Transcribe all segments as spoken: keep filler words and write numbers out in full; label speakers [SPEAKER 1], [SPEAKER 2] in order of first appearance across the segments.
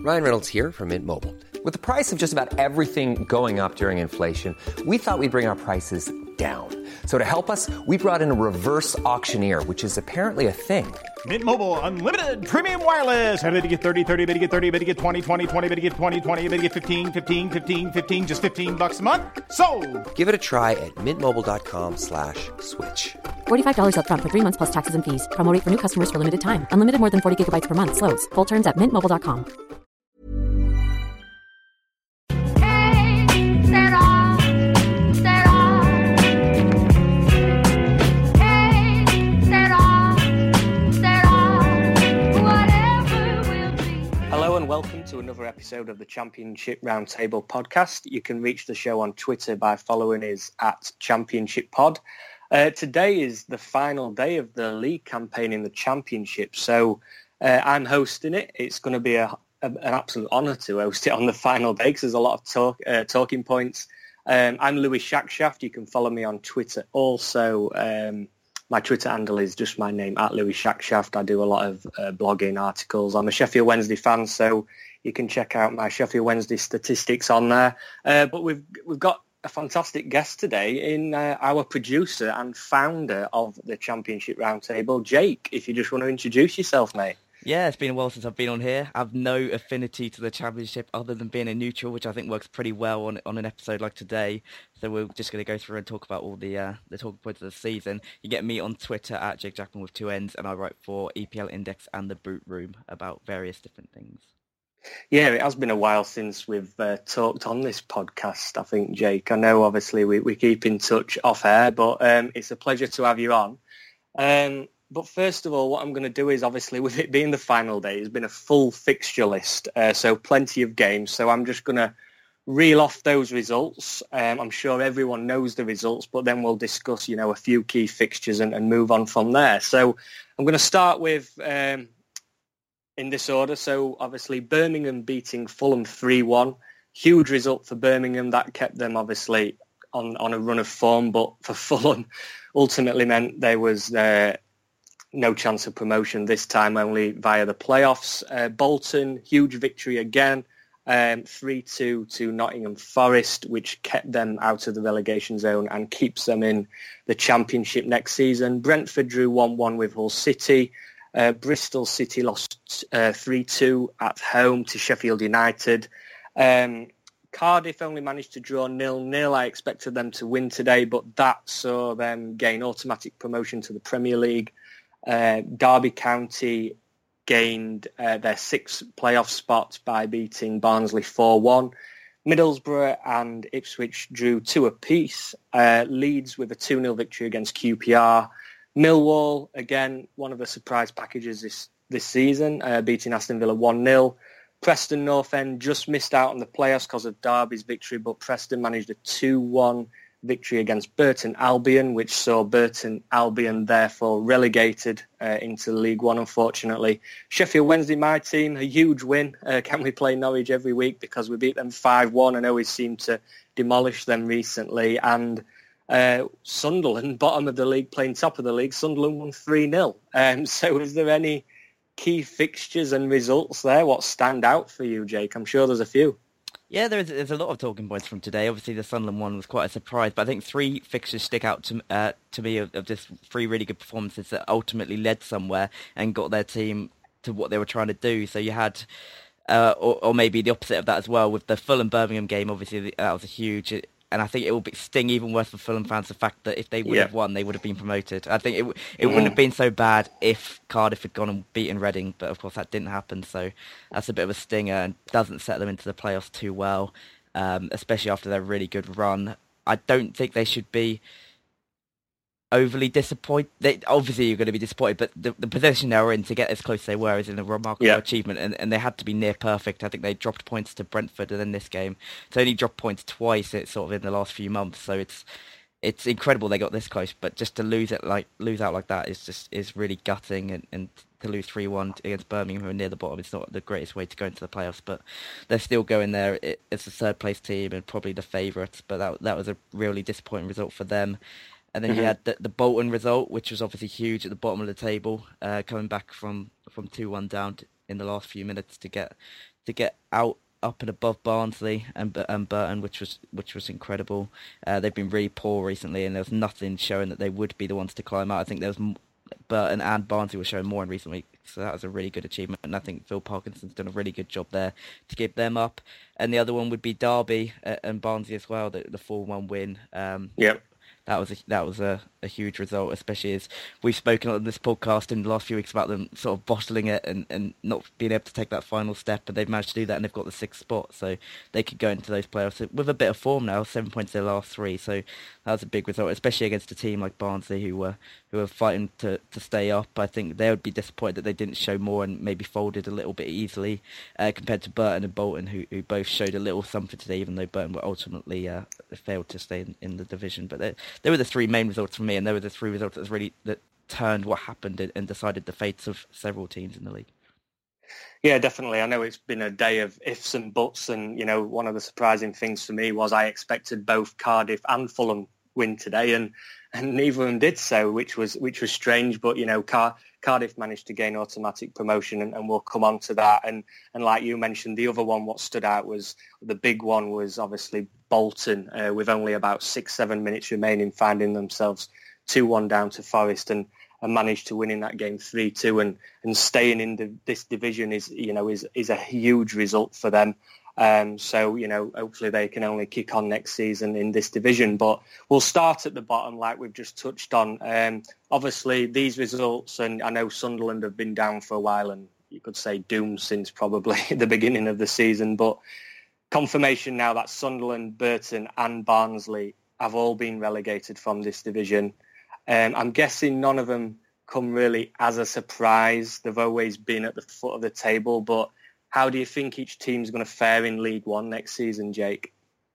[SPEAKER 1] Ryan Reynolds here from Mint Mobile. With the price of just about everything going up during inflation, we thought we'd bring our prices down. So to help us, we brought in a reverse auctioneer, which is apparently a thing.
[SPEAKER 2] Mint Mobile Unlimited Premium Wireless. How to get thirty, thirty, how to get thirty, how to get twenty, twenty, twenty, how to get twenty, twenty, how to get fifteen, fifteen, fifteen, fifteen, just fifteen bucks a month? Sold!
[SPEAKER 1] Give it a try at mintmobile.com slash switch.
[SPEAKER 3] forty-five dollars up front for three months plus taxes and fees. Promo rate for new customers for limited time. Unlimited more than forty gigabytes per month. Slows full terms at mint mobile dot com.
[SPEAKER 4] Welcome to another episode of the Championship Roundtable podcast. You can reach the show on Twitter by following us at Championship Pod. Uh, today is the final day of the league campaign in the Championship, so uh, I'm hosting it. It's going to be a, a, an absolute honour to host it on the final day because there's a lot of talk, uh, talking points. Um, I'm Louis Shackshaft. You can follow me on Twitter also. Um, My Twitter handle is just my name, at Louis Shackshaft. I do a lot of uh, blogging articles. I'm a Sheffield Wednesday fan, so you can check out my Sheffield Wednesday statistics on there. Uh, but we've we've got a fantastic guest today in uh, our producer and founder of the Championship Roundtable, Jake. If you just want to introduce yourself, mate.
[SPEAKER 5] Yeah, it's been a while since I've been on here. I have no affinity to the Championship other than being a neutral, which I think works pretty well on on an episode like today. So we're just going to go through and talk about all the uh, the talking points of the season. You get me on Twitter at Jake Jackman with two N's, and I write for E P L Index and The Boot Room about various different things.
[SPEAKER 4] Yeah, it has been a while since we've uh, talked on this podcast, I think, Jake. I know, obviously, we, we keep in touch off air, but um, it's a pleasure to have you on. Um But first of all, what I'm going to do is, obviously, with it being the final day, it's been a full fixture list, uh, so plenty of games. So I'm just going to reel off those results. Um, I'm sure everyone knows the results, but then we'll discuss, you know, a few key fixtures and, and move on from there. So I'm going to start with, um, in this order, so obviously Birmingham beating Fulham three one. Huge result for Birmingham. That kept them, obviously, on, on a run of form, but for Fulham, ultimately meant there was... Uh, No chance of promotion this time, only via the playoffs. Uh, Bolton, huge victory again, um, three two to Nottingham Forest, which kept them out of the relegation zone and keeps them in the Championship next season. Brentford drew one one with Hull City. Uh, Bristol City lost uh, three two at home to Sheffield United. Um, Cardiff only managed to draw nil nil. I expected them to win today, but that saw them gain automatic promotion to the Premier League. Uh, Derby County gained uh, their sixth playoff spot by beating Barnsley four one. Middlesbrough and Ipswich drew two apiece. Uh, Leeds with a two nil victory against Q P R. Millwall, again, one of the surprise packages this, this season, uh, beating Aston Villa one nil. Preston North End just missed out on the playoffs because of Derby's victory, but Preston managed a two one victory against Burton Albion, which saw Burton Albion therefore relegated uh, into League One, unfortunately. Sheffield Wednesday, my team, a huge win. Uh, can we play Norwich every week because we beat them five one and always seem to demolish them recently. And uh, Sunderland, bottom of the league, playing top of the league, Sunderland won three nil. Um, so is there any key fixtures and results there? What stand out for you, Jake? I'm sure there's a few.
[SPEAKER 5] Yeah, there's there's a lot of talking points from today. Obviously, the Sunderland one was quite a surprise, but I think three fixtures stick out to uh, to me of, of just three really good performances that ultimately led somewhere and got their team to what they were trying to do. So you had, uh, or, or maybe the opposite of that as well, with the Fulham Birmingham game. Obviously, that was a huge, and I think it will be, sting even worse for Fulham fans the fact that if they would
[SPEAKER 4] yeah.
[SPEAKER 5] have won, they would have been promoted. I think it it mm. wouldn't have been so bad if Cardiff had gone and beaten Reading, but of course that didn't happen. So that's a bit of a stinger and doesn't set them into the playoffs too well. Um, especially after their really good run. I don't think they should be overly disappointed. They, obviously, you're going to be disappointed, but the, the position they were in to get as close as they were is in a remarkable yeah. achievement, and, and they had to be near perfect. I think they dropped points to Brentford and then this game. It's only dropped points twice it's sort of in the last few months, so it's it's incredible they got this close, but just to lose it like lose out like that is just is really gutting, and, and to lose three one against Birmingham, who are near the bottom, it's not the greatest way to go into the playoffs, but they're still going there. It, it's a third place team and probably the favourites, but that that was a really disappointing result for them. And then mm-hmm. you had the, the Bolton result, which was obviously huge at the bottom of the table, uh, coming back from from two one down to, in the last few minutes to get to get out up and above Barnsley and and Burton, which was which was incredible. Uh, they've been really poor recently, and there was nothing showing that they would be the ones to climb out. I think there was Burton and Barnsley were showing more in recent weeks, so that was a really good achievement. And I think Phil Parkinson's done a really good job there to keep them up. And the other one would be Derby uh, and Barnsley as well, the the four one win. Um,
[SPEAKER 4] yep.
[SPEAKER 5] That was a, that was a, a huge result, especially as we've spoken on this podcast in the last few weeks about them sort of bottling it and, and not being able to take that final step, but they've managed to do that and they've got the sixth spot, so they could go into those playoffs with a bit of form now, seven points in their last three, so that was a big result, especially against a team like Barnsley who were who were fighting to, to stay up. I think they would be disappointed that they didn't show more and maybe folded a little bit easily uh, compared to Burton and Bolton, who, who both showed a little something today, even though Burton were ultimately uh, failed to stay in, in the division. But they, they were the three main results for me, and they were the three results that was really that turned what happened and, and decided the fates of several teams in the league.
[SPEAKER 4] Yeah, definitely. I know it's been a day of ifs and buts, and you know, one of the surprising things for me was I expected both Cardiff and Fulham win today, and, and neither of them did so, which was which was strange. But you know, Car- Cardiff managed to gain automatic promotion, and, and we'll come on to that. And and like you mentioned, the other one, what stood out was the big one was obviously Bolton, uh, with only about six, seven minutes remaining, finding themselves two one down to Forest, and, and managed to win in that game three two, and, and staying in the, this division is you know is is a huge result for them. Um, so, you know, hopefully they can only kick on next season in this division. But we'll start at the bottom like we've just touched on. Um, obviously, these results, and I know Sunderland have been down for a while, and you could say doomed since probably the beginning of the season. But confirmation now that Sunderland, Burton and Barnsley have all been relegated from this division. Um, I'm guessing none of them come really as a surprise. They've always been at the foot of the table, but how do you think each team's going to fare in League One next season, Jake?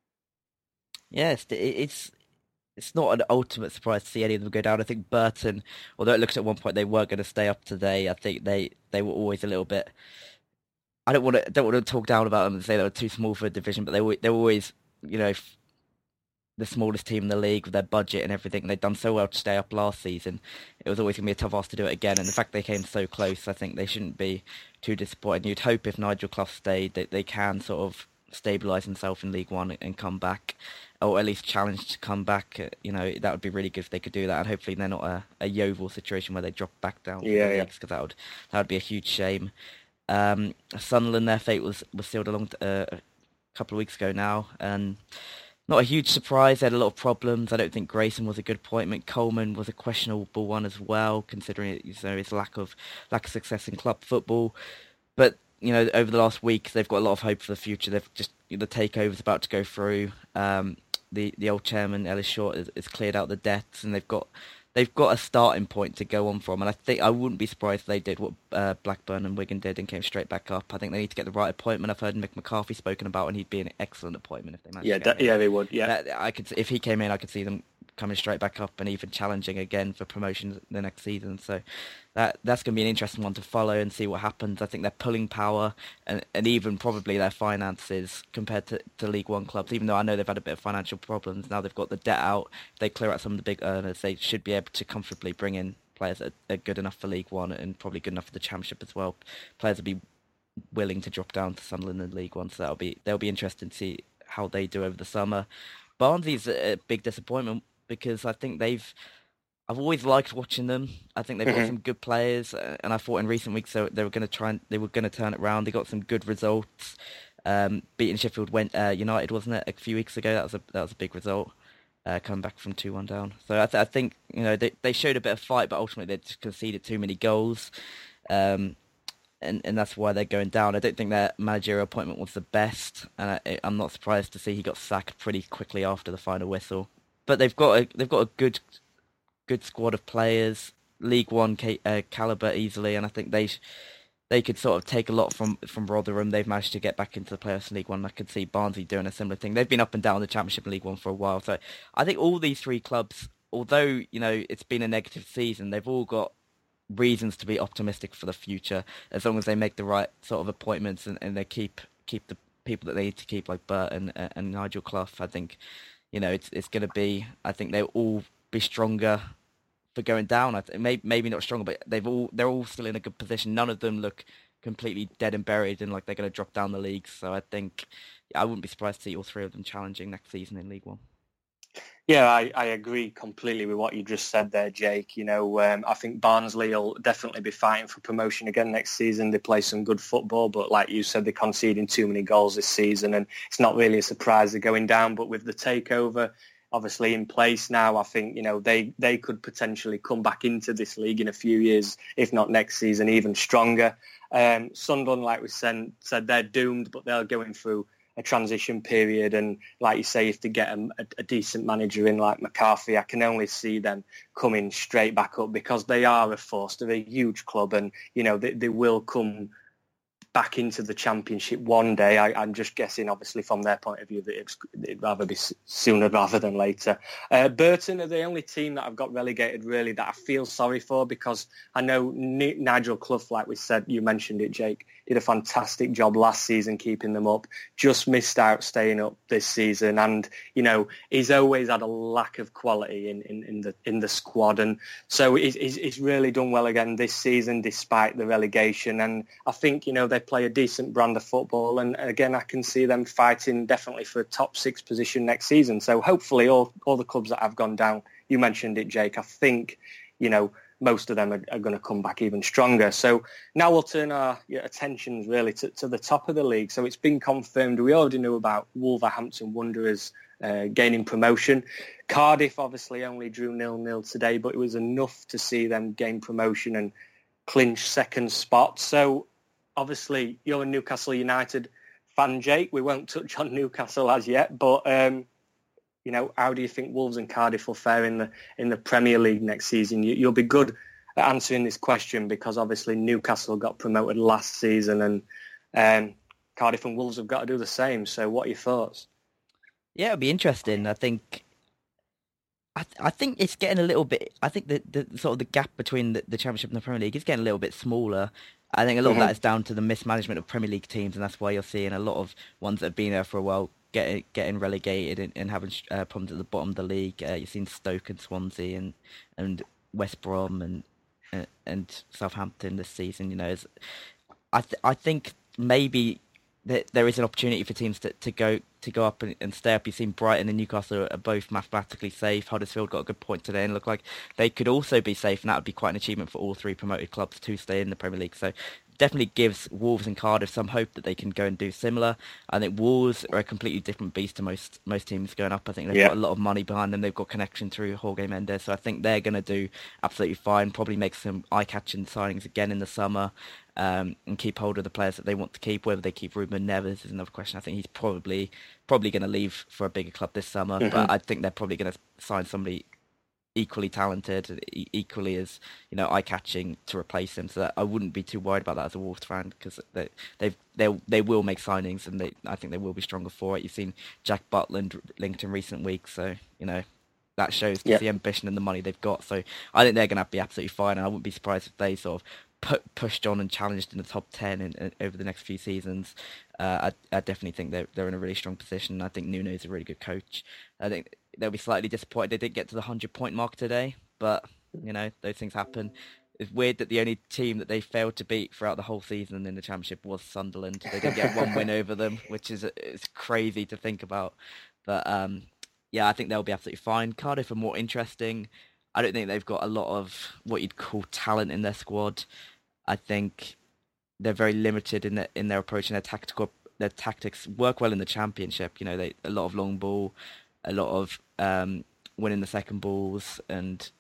[SPEAKER 5] Yes, it's it's not an ultimate surprise to see any of them go down. I think Burton, although it looked at one point they were going to stay up today, I think they, they were always a little bit. I don't want to don't want to talk down about them and say they were too small for a division, but they were they were always, you know, the smallest team in the league with their budget and everything. They'd done so well to stay up last season. It was always going to be a tough ask to do it again. And the fact they came so close, I think they shouldn't be too disappointed. You'd hope if Nigel Clough stayed that they can sort of stabilise himself in League One and come back, or at least challenge to come back. You know, that would be really good if they could do that. And hopefully they're not a, a Yeovil situation where they drop back down.
[SPEAKER 4] Yeah, yeah.
[SPEAKER 5] Because that would, that would be a huge shame. Um, Sunderland, their fate was, was sealed along uh, a couple of weeks ago now. And not a huge surprise. They had a lot of problems. I don't think Grayson was a good appointment. Coleman was a questionable one as well, considering you know, his lack of lack of success in club football. But you know, over the last week, they've got a lot of hope for the future. They've just the takeover's about to go through. Um, the the old chairman Ellis Short has, has cleared out the debts, and they've got they've got a starting point to go on from. And I think I wouldn't be surprised if they did what uh, Blackburn and Wigan did and came straight back up. I think they need to get the right appointment. I've heard Mick McCarthy spoken about, and he'd be an excellent appointment if they managed.
[SPEAKER 4] Yeah,
[SPEAKER 5] to get
[SPEAKER 4] that, yeah, they would. Yeah,
[SPEAKER 5] that, I could if he came in, I could see them coming straight back up and even challenging again for promotion the next season. So that that's going to be an interesting one to follow and see what happens. I think their pulling power and, and even probably their finances compared to, to League One clubs, even though I know they've had a bit of financial problems, now they've got the debt out. If they clear out some of the big earners, they should be able to comfortably bring in players that are good enough for League One and probably good enough for the Championship as well. Players will be willing to drop down to Sunderland in League One, so that'll be that'll be interesting to see how they do over the summer. Barnsley's a big disappointment, because I think they've, I've always liked watching them. I think they've got mm-hmm. some good players, and I thought in recent weeks they, they were going to try and they were going to turn it around. They got some good results, um, beating Sheffield went, uh, United, wasn't it, a few weeks ago? That was a that was a big result, uh, coming back from two one down. So I, th- I think you know they they showed a bit of fight, but ultimately they just conceded too many goals, um, and and that's why they're going down. I don't think their managerial appointment was the best, and I, I'm not surprised to see he got sacked pretty quickly after the final whistle. But they've got a, they've got a good good squad of players, League One uh, calibre easily, and I think they they could sort of take a lot from, from Rotherham. They've managed to get back into the playoffs in League One. I could see Barnsley doing a similar thing. They've been up and down the Championship in League One for a while, so I think all these three clubs, although you know it's been a negative season, they've all got reasons to be optimistic for the future, as long as they make the right sort of appointments and, and they keep keep the people that they need to keep, like Burton and, and Nigel Clough. I think. You know, it's it's going to be. I think they'll all be stronger for going down. I th- maybe maybe not stronger, but they've all they're all still in a good position. None of them look completely dead and buried and like they're going to drop down the league. So I think yeah, I wouldn't be surprised to see all three of them challenging next season in League One.
[SPEAKER 4] Yeah, I, I agree completely with what you just said there, Jake. You know, um, I think Barnsley will definitely be fighting for promotion again next season. They play some good football, but like you said, they're conceding too many goals this season, and it's not really a surprise they're going down. But with the takeover obviously in place now, I think, you know, they, they could potentially come back into this league in a few years, if not next season, even stronger. Um, Sunderland, like we said, said, they're doomed, but they're going through a transition period, and like you say, if they get a, a decent manager in like McCarthy, I can only see them coming straight back up, because they are a force. They're a huge club, and you know they, they will come back into the Championship one day. I, I'm just guessing, obviously, from their point of view, that it's, it'd rather be sooner rather than later. Uh, Burton are the only team that I've got relegated, really, that I feel sorry for, because I know N- Nigel Clough, like we said, you mentioned it, Jake, did a fantastic job last season keeping them up, just missed out staying up this season. And, you know, he's always had a lack of quality in, in, in the in the squad. And so he's, he's really done well again this season, despite the relegation. And I think, you know, they play a decent brand of football. And again, I can see them fighting definitely for a top six position next season. So hopefully all, all the clubs that have gone down, you mentioned it, Jake, I think, you know, most of them are, are going to come back even stronger. So now we'll turn our yeah, attentions really to, to the top of the league. So it's been confirmed. We already knew about Wolverhampton Wanderers uh, gaining promotion. Cardiff obviously only drew nil-nil today, but it was enough to see them gain promotion and clinch second spot. So obviously you're a Newcastle United fan, Jake. We won't touch on Newcastle as yet, but um, you know, how do you think Wolves and Cardiff will fare in the in the Premier League next season? You, you'll be good at answering this question, because obviously Newcastle got promoted last season, and um, Cardiff and Wolves have got to do the same. So, what are your thoughts?
[SPEAKER 5] Yeah, it'll be interesting. I think, I, th- I think it's getting a little bit. I think the, the sort of the gap between the, the Championship and the Premier League is getting a little bit smaller. I think a lot mm-hmm. of that is down to the mismanagement of Premier League teams, and that's why you're seeing a lot of ones that have been there for a while getting getting relegated and, and having uh, problems at the bottom of the league. Uh, you've seen Stoke and Swansea and and West Brom and and, and Southampton this season. You know, it's, I th- I think maybe that there is an opportunity for teams to, to go to go up and, and stay up. You've seen Brighton and Newcastle are both mathematically safe. Huddersfield got a good point today and look like they could also be safe, and that would be quite an achievement for all three promoted clubs to stay in the Premier League. So definitely gives Wolves and Cardiff some hope that they can go and do similar. I think Wolves are a completely different beast to most most teams going up. I think they've yeah. got a lot of money behind them. They've got connection through Jorge Mendes, so I think they're going to do absolutely fine. Probably make some eye-catching signings again in the summer, um, and keep hold of the players that they want to keep. Whether they keep Ruben Neves is another question. I think he's probably probably going to leave for a bigger club this summer, mm-hmm. but I think they're probably going to sign somebody equally talented, equally as, you know, eye-catching to replace him. So that I wouldn't be too worried about that as a Wolves fan, because they they they they will make signings, and they I think they will be stronger for it. You've seen Jack Butland linked in recent weeks, so you know that shows yep. the ambition and the money they've got. So I think they're going to be absolutely fine, and I wouldn't be surprised if they sort of put, pushed on and challenged in the top ten in, in, over the next few seasons. Uh, I, I definitely think they're they're in a really strong position. I think Nuno's a really good coach. I think they'll be slightly disappointed they didn't get to the hundred point mark today, but you know those things happen. It's weird that the only team that they failed to beat throughout the whole season in the Championship was Sunderland. They didn't get one win over them, which is it's crazy to think about. But um, yeah, I think they'll be absolutely fine. Cardiff are more interesting. I don't think they've got a lot of what you'd call talent in their squad. I think they're very limited in their in their approach and their tactical their tactics work well in the Championship. You know, they a lot of long ball, a lot of um, winning the second balls and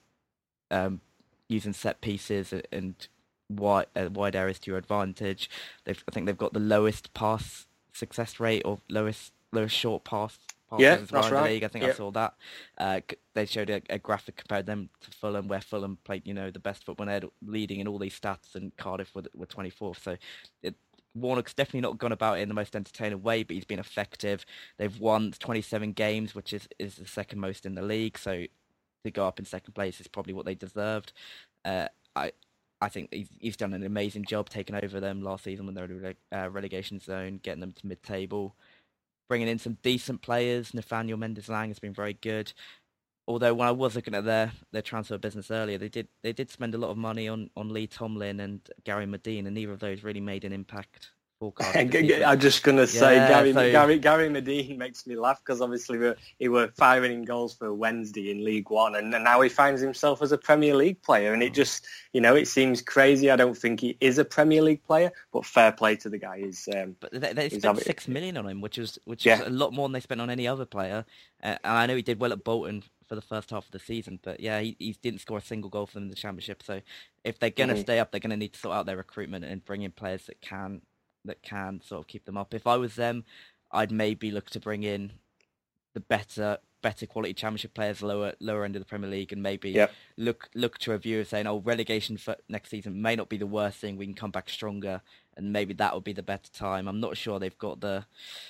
[SPEAKER 5] um, using set pieces and wide uh, wide areas to your advantage. They've, I think they've got the lowest pass success rate or lowest lowest short pass.
[SPEAKER 4] Yeah,
[SPEAKER 5] as
[SPEAKER 4] well
[SPEAKER 5] that's
[SPEAKER 4] in the
[SPEAKER 5] right.
[SPEAKER 4] league.
[SPEAKER 5] I think
[SPEAKER 4] yep.
[SPEAKER 5] I saw that. Uh, they showed a, a graphic compared them to Fulham, where Fulham played, you know, the best football, and they're leading in all these stats, and Cardiff were, were twenty-fourth. So it, Warnock's definitely not gone about it in the most entertaining way, but he's been effective. They've won twenty-seven games, which is, is the second most in the league. So to go up in second place is probably what they deserved. Uh, I I think he's, he's done an amazing job taking over them last season when they were in the uh, relegation zone, getting them to mid-table. Bringing in some decent players. Nathaniel Mendes-Lang has been very good. although when I was looking at their, their transfer business earlier, they did they did spend a lot of money on, on Lee Tomlin and Gary Medine, and neither of those really made an impact.
[SPEAKER 4] I'm just going to say,
[SPEAKER 5] yeah,
[SPEAKER 4] Gary,
[SPEAKER 5] so...
[SPEAKER 4] Gary Gary Medine makes me laugh because obviously we're, he were firing in goals for Wednesday in League One, and, and now he finds himself as a Premier League player, and it just, you know, it seems crazy. I don't think he is a Premier League player, but fair play to the guy. He's, um,
[SPEAKER 5] but they, they spent obvi- six million on him, which was which
[SPEAKER 4] yeah.
[SPEAKER 5] was a lot more than they spent on any other player. Uh, and I know he did well at Bolton for the first half of the season, but yeah, he, he didn't score a single goal for them in the Championship. So if they're going to mm-hmm. stay up, they're going to need to sort out their recruitment and bring in players that can. that can sort of keep them up. If I was them, I'd maybe look to bring in the better better quality Championship players lower lower end of the Premier League, and maybe
[SPEAKER 4] yep.
[SPEAKER 5] look look to a view of saying, oh, relegation for next season may not be the worst thing, we can come back stronger, and maybe that would be the better time. I'm not sure they've got the...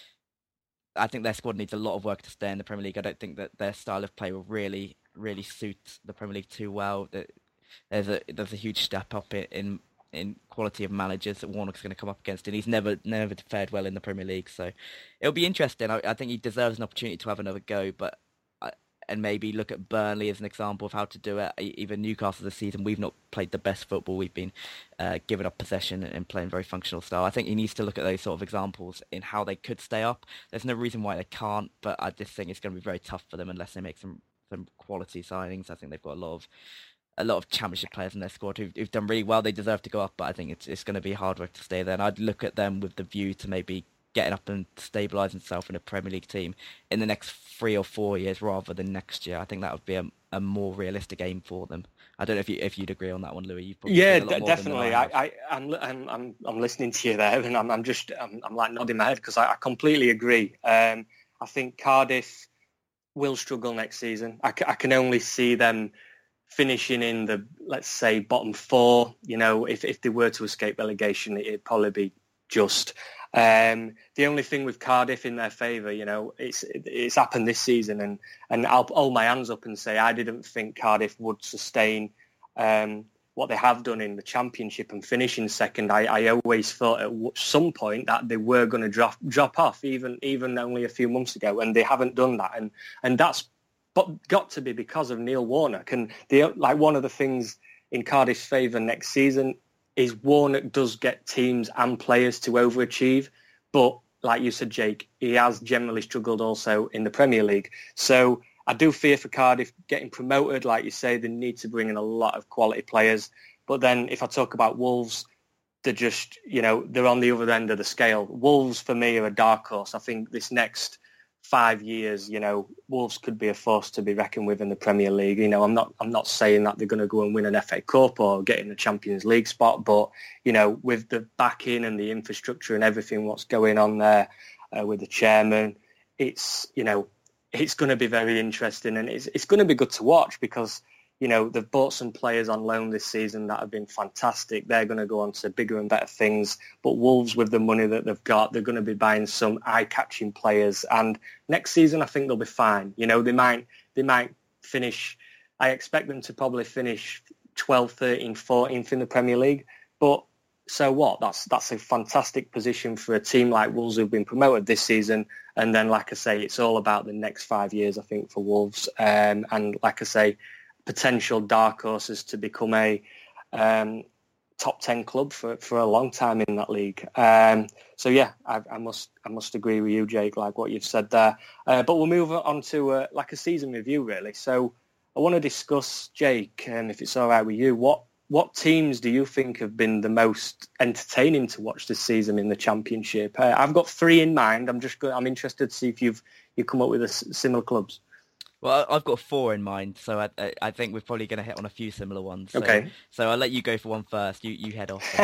[SPEAKER 5] I think their squad needs a lot of work to stay in the Premier League. I don't think that their style of play will really really suit the Premier League too well. There's a there's a huge step up in, in in quality of managers that Warnock's going to come up against, and he's never never fared well in the Premier League. So it'll be interesting. I, I think he deserves an opportunity to have another go, but I, and maybe look at Burnley as an example of how to do it. Even Newcastle this season, we've not played the best football. We've been uh, giving up possession and playing very functional style. I think he needs to look at those sort of examples in how they could stay up. There's no reason why they can't, but I just think it's going to be very tough for them unless they make some, some quality signings. I think they've got a lot of a lot of Championship players in their squad who've, who've done really well. They deserve to go up, but I think it's it's going to be hard work to stay there. And I'd look at them with the view to maybe getting up and stabilising themselves in a Premier League team in the next three or four years rather than next year. I think that would be a, a more realistic aim for them. I don't know if you if you'd agree on that one, Louis. You've probably
[SPEAKER 4] yeah, d- definitely. I, I, I'm I'm I'm I'm listening to you there, and I'm I'm just I'm, I'm like nodding my head because I, I completely agree. Um, I think Cardiff will struggle next season. I, c- I can only see them finishing in the, let's say, bottom four. You know, if, if they were to escape relegation, it'd probably be just. Um, the only thing with Cardiff in their favour, you know, it's it's happened this season, and, and I'll hold my hands up and say I didn't think Cardiff would sustain um, what they have done in the Championship and finish in second. I, I always thought at some point that they were going to drop drop off, even even only a few months ago, and they haven't done that, and and that's but got to be because of Neil Warnock. And the like one of the things in Cardiff's favour next season is Warnock does get teams and players to overachieve, but like you said, Jake, he has generally struggled also in the Premier League. So I do fear for Cardiff getting promoted. Like you say, they need to bring in a lot of quality players. But then if I talk about Wolves, they're just, you know, they're on the other end of the scale. Wolves, for me, are a dark horse. I think this next five years, you know, Wolves could be a force to be reckoned with in the Premier League. You know, I'm not I'm not saying that they're going to go and win an F A Cup or get in the Champions League spot, but, you know, with the backing and the infrastructure and everything what's going on there uh, with the chairman, it's, you know, it's going to be very interesting, and it's it's going to be good to watch because, you know, they've bought some players on loan this season that have been fantastic. They're going to go on to bigger and better things. But Wolves, with the money that they've got, they're going to be buying some eye-catching players. And next season, I think they'll be fine. You know, they might they might finish. I expect them to probably finish twelfth, thirteenth, fourteenth in the Premier League. But so what? That's that's a fantastic position for a team like Wolves who've been promoted this season. And then, like I say, it's all about the next five years, I think, for Wolves. Um, and like I say, potential dark horses to become a um, top ten club for, for a long time in that league. Um, so yeah, I, I must I must agree with you, Jake, like what you've said there. Uh, but we'll move on to uh, like a season review, really. So I want to discuss, Jake, um, if it's all right with you, what what teams do you think have been the most entertaining to watch this season in the Championship? Uh, I've got three in mind. I'm just go- I'm interested to see if you've you come up with a s- similar clubs.
[SPEAKER 5] Well, I've got four in mind, so I, I think we're probably going to hit on a few similar ones. So,
[SPEAKER 4] okay.
[SPEAKER 5] So I'll let you go for one first. You you head off.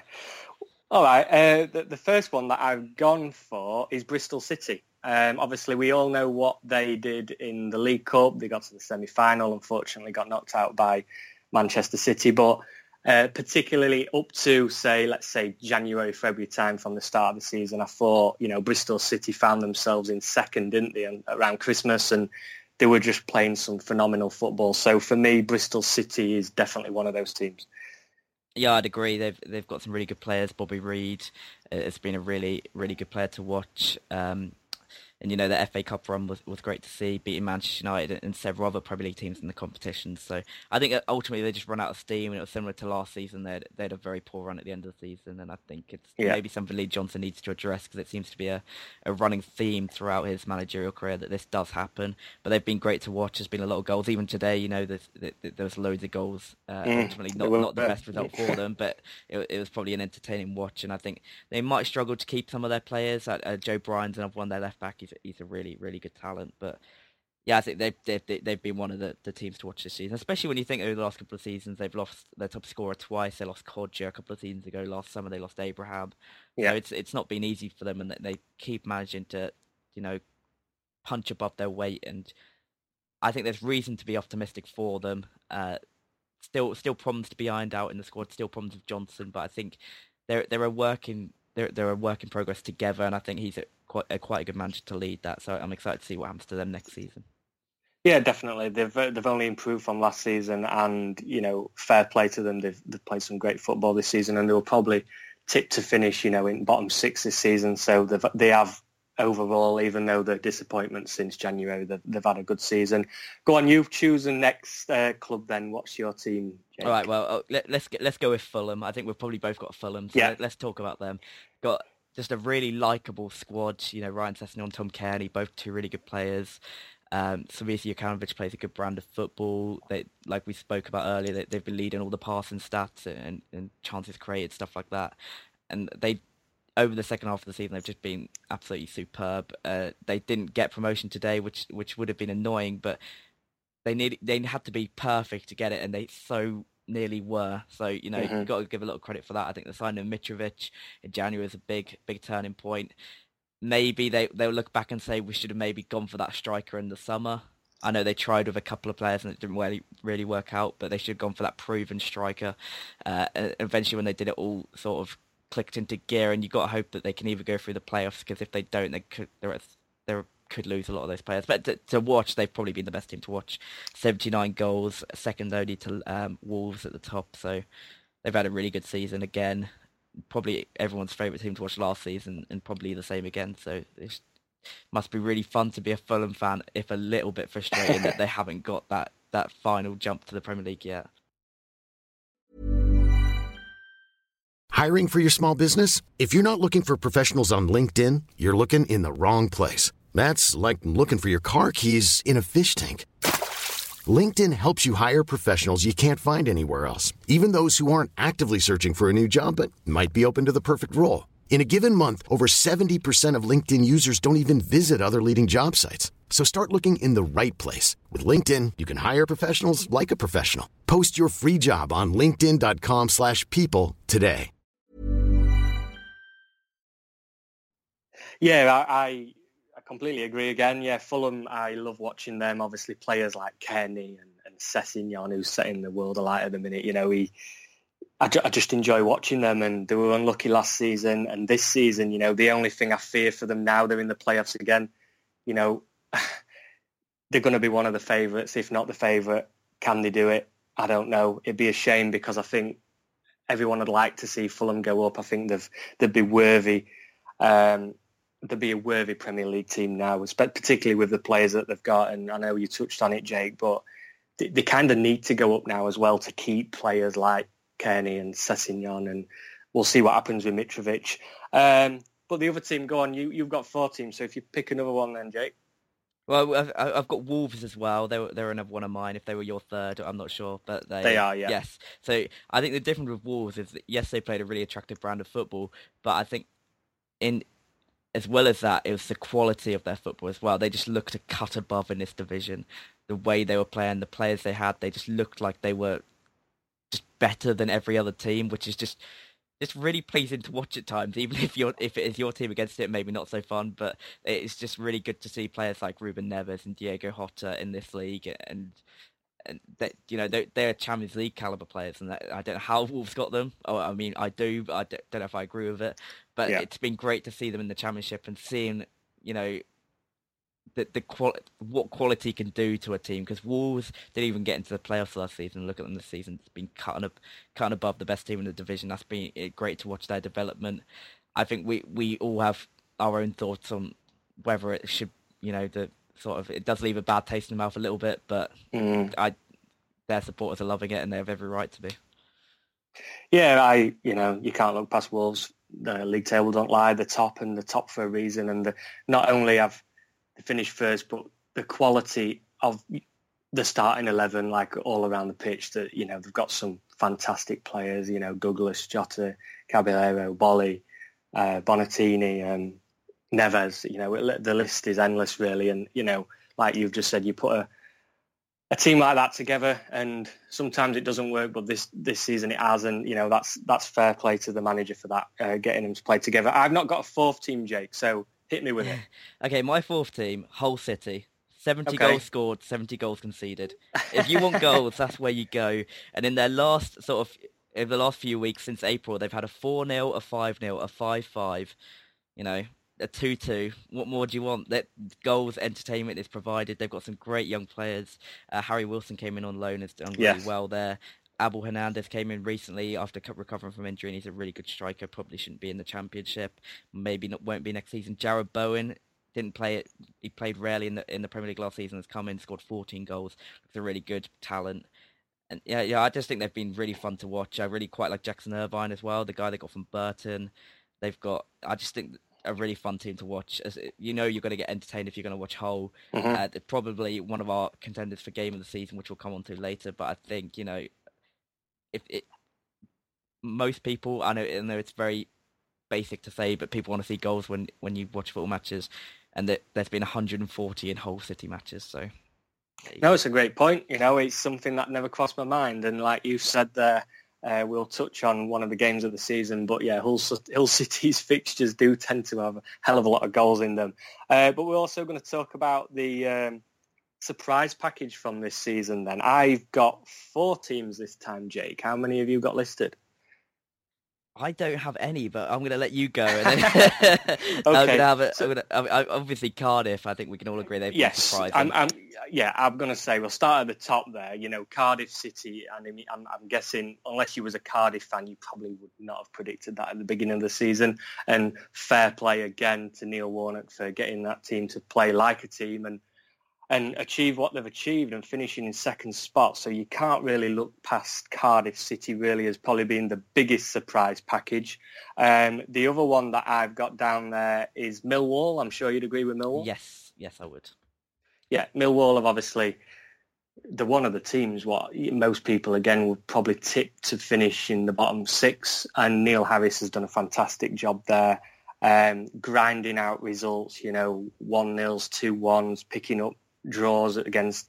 [SPEAKER 4] All right. Uh, the, the first one that I've gone for is Bristol City. Um, obviously, we all know what they did in the League Cup. They got to the semi-final. Unfortunately, got knocked out by Manchester City. But uh, particularly up to, say, let's say January, February time from the start of the season, I thought, you know, Bristol City found themselves in second, didn't they, and around Christmas, and they were just playing some phenomenal football. So for me, Bristol City is definitely one of those teams.
[SPEAKER 5] Yeah, I'd agree. They've they've got some really good players. Bobby Reid has been a really really good player to watch. Um, And, you know, the F A Cup run was, was great to see, beating Manchester United and several other Premier League teams in the competition. So I think ultimately they just run out of steam, and it was similar to last season. They had, they had a very poor run at the end of the season, and I think it's yeah. maybe something Lee Johnson needs to address, because it seems to be a, a running theme throughout his managerial career that this does happen. But they've been great to watch. There's been a lot of goals. Even today, you know, there's, there was loads of goals. Uh, mm, ultimately, not, not the best result for them, but it, it was probably an entertaining watch. And I think they might struggle to keep some of their players. Uh, uh, Joe Bryan's another one, their left back. He's, he's a really, really good talent. But yeah, I think they've they've they've been one of the, the teams to watch this season, especially when you think over the last couple of seasons they've lost their top scorer twice. They lost Kodja a couple of seasons ago. Last summer they lost Abraham. Yeah, so it's it's not been easy for them, and they keep managing to, you know, punch above their weight. And I think there's reason to be optimistic for them. Uh, still still problems to be ironed out in the squad. Still problems with Johnson, but I think they're they're a work in they're they're a work in progress together, and I think he's a quite a quite a good manager to lead that. So I'm excited to see what happens to them next season.
[SPEAKER 4] Yeah, definitely. They've they've only improved from last season, and you know, fair play to them. They've they've played some great football this season, and they were probably tipped to finish, you know, in bottom six this season. So they've they have overall, even though the disappointment since January, they've, they've had a good season. Go on, you've chosen next uh, club. Then what's your team, Jake?
[SPEAKER 5] All right. Well, uh, let, let's get, let's go with Fulham. I think we've probably both got Fulham. So yeah. let, let's talk about them. Got just a really likeable squad. You know, Ryan Sessegnon, Tom Cairney, both two really good players. Um, Slavisa Jokanovic plays a good brand of football. They, like we spoke about earlier, they, they've been leading all the passing stats and, and chances created, stuff like that. And they, over the second half of the season, they've just been absolutely superb. Uh, they didn't get promotion today, which which would have been annoying, but they need they had to be perfect to get it, and they so nearly were. So, you know, mm-hmm. you've got to give a little credit for that. I think the signing of Mitrovic in January was a big, big turning point. Maybe they, they'll look back and say we should have maybe gone for that striker in the summer. I know they tried with a couple of players and it didn't really, really work out, but they should have gone for that proven striker. Uh, eventually, when they did it, all sort of clicked into gear, and you've got to hope that they can either go through the playoffs, because if they don't, they could they they could lose a lot of those players. But to, to watch, they've probably been the best team to watch. seventy-nine goals, second only to um, Wolves at the top. So they've had a really good season again. Probably everyone's favourite team to watch last season, and probably the same again. So it must be really fun to be a Fulham fan, if a little bit frustrating that they haven't got that, that final jump to the Premier League yet.
[SPEAKER 6] Hiring for your small business? If you're not looking for professionals on LinkedIn, you're looking in the wrong place. That's like looking for your car keys in a fish tank. LinkedIn helps you hire professionals you can't find anywhere else, even those who aren't actively searching for a new job but might be open to the perfect role. In a given month, over seventy percent of LinkedIn users don't even visit other leading job sites. So start looking in the right place. With LinkedIn, you can hire professionals like a professional. Post your free job on linkedin.com slash people today.
[SPEAKER 4] Yeah, I... I... I completely agree again. Yeah, Fulham, I love watching them. Obviously, players like Cairney and, and Sessegnon, who's setting the world alight at the minute. You know, he, I, ju- I just enjoy watching them, and they were unlucky last season. And this season, you know, the only thing I fear for them now, they're in the playoffs again. You know, they're going to be one of the favourites, if not the favourite. Can they do it? I don't know. It'd be a shame, because I think everyone would like to see Fulham go up. I think they've, they'd be worthy. Um, They'd be a worthy Premier League team now, particularly with the players that they've got. And I know you touched on it, Jake, but they, they kind of need to go up now as well to keep players like Cairney and Sessegnon, and we'll see what happens with Mitrovic. Um, but the other team, go on, you, you've got four teams, so if you pick another one then, Jake.
[SPEAKER 5] Well, I've, I've got Wolves as well. They were, they're another one of mine. If they were your third, I'm not sure, but they
[SPEAKER 4] they are. Yeah.
[SPEAKER 5] Yes. So I think the difference with Wolves is that yes, they played a really attractive brand of football, but I think in as well as that, it was the quality of their football as well. They just looked to cut above in this division. The way they were playing, the players they had, they just looked like they were just better than every other team, which is just just really pleasing to watch at times. Even if you're if it is your team against it, maybe not so fun, but it's just really good to see players like Ruben Neves and Diego Jota in this league, and and that, you know, they're, they're Champions League caliber players, and that, I don't know how Wolves got them. Oh, I mean, I do, but I don't know if I agree with it. But yeah. It's been great to see them in the Championship and seeing, you know, the the quali- what quality can do to a team. Because Wolves didn't even get into the playoffs last season. Look at them this season; it's been cutting up, cutting above the best team in the division. That's been great to watch their development. I think we we all have our own thoughts on whether it should, you know, the sort of, it does leave a bad taste in the mouth a little bit, but
[SPEAKER 4] mm.
[SPEAKER 5] I, their supporters are loving it and they have every right to be.
[SPEAKER 4] Yeah, I, you know, you can't look past Wolves. The league table don't lie. The top and the top for a reason. And the, not only have they finished first, but the quality of the starting eleven, like all around the pitch, that, you know, they've got some fantastic players, you know, Douglas, Jota, Caballero, Bolly, uh, Bonatini, um, Neves, you know, the list is endless really. And, you know, like you've just said, you put a, a team like that together and sometimes it doesn't work, but this, this season it has. And, you know, that's, that's fair play to the manager for that, uh, getting them to play together. I've not got a fourth team, Jake, so hit me with it.
[SPEAKER 5] Okay, my fourth team, Hull City. seventy
[SPEAKER 4] okay.
[SPEAKER 5] goals scored, seventy goals conceded. If you want goals, that's where you go. And in their last sort of, in the last few weeks since April, they've had a four nil, a five nil, a five five, you know, a two two. What more do you want? That goals, entertainment is provided. They've got some great young players. Uh, Harry Wilson came in on loan, has done really
[SPEAKER 4] yes.
[SPEAKER 5] well there. Abel Hernandez came in recently after recovering from injury, and he's a really good striker. Probably shouldn't be in the Championship. Maybe not, won't be next season. Jared Bowen didn't play it. He played rarely in the in the Premier League last season. Has come in, scored fourteen goals. It's a really good talent. And yeah, yeah, I just think they've been really fun to watch. I really quite like Jackson Irvine as well, the guy they got from Burton. They've got, I just think, a really fun team to watch. As you know, you're going to get entertained if you're going to watch Hull. Mm-hmm. Uh, they're probably one of our contenders for game of the season, which we'll come on to later. But I think, you know, if it, most people, I know, I know it's very basic to say, but people want to see goals when, when you watch football matches, and that there's been one hundred forty in Hull City matches. So,
[SPEAKER 4] no, it's a great point. You know, it's something that never crossed my mind, and like you said there. Uh, we'll touch on one of the games of the season, but yeah, Hull, Hull City's fixtures do tend to have a hell of a lot of goals in them. Uh, but we're also going to talk about the um, surprise package from this season then. I've got four teams this time, Jake. How many have you got listed?
[SPEAKER 5] I don't have any, but I'm going to let you go. And then okay. I'm going to have it. So, I'm gonna, I, obviously, Cardiff. I think we can all agree they've been
[SPEAKER 4] yes,
[SPEAKER 5] surprising.
[SPEAKER 4] I'm, I'm, yeah, I'm going to say we'll start at the top there. You know, Cardiff City, and I'm, I'm guessing unless you was a Cardiff fan, you probably would not have predicted that at the beginning of the season. And fair play again to Neil Warnock for getting that team to play like a team and. and achieve what they've achieved and finishing in second spot. So you can't really look past Cardiff City really as probably being the biggest surprise package. Um, the other one that I've got down there is Millwall. I'm sure you'd agree with Millwall.
[SPEAKER 5] Yes, yes, I would.
[SPEAKER 4] Yeah, Millwall have obviously, they're one of the teams what most people, again, would probably tip to finish in the bottom six. And Neil Harris has done a fantastic job there. Um, grinding out results, you know, one nils, two ones, picking up draws against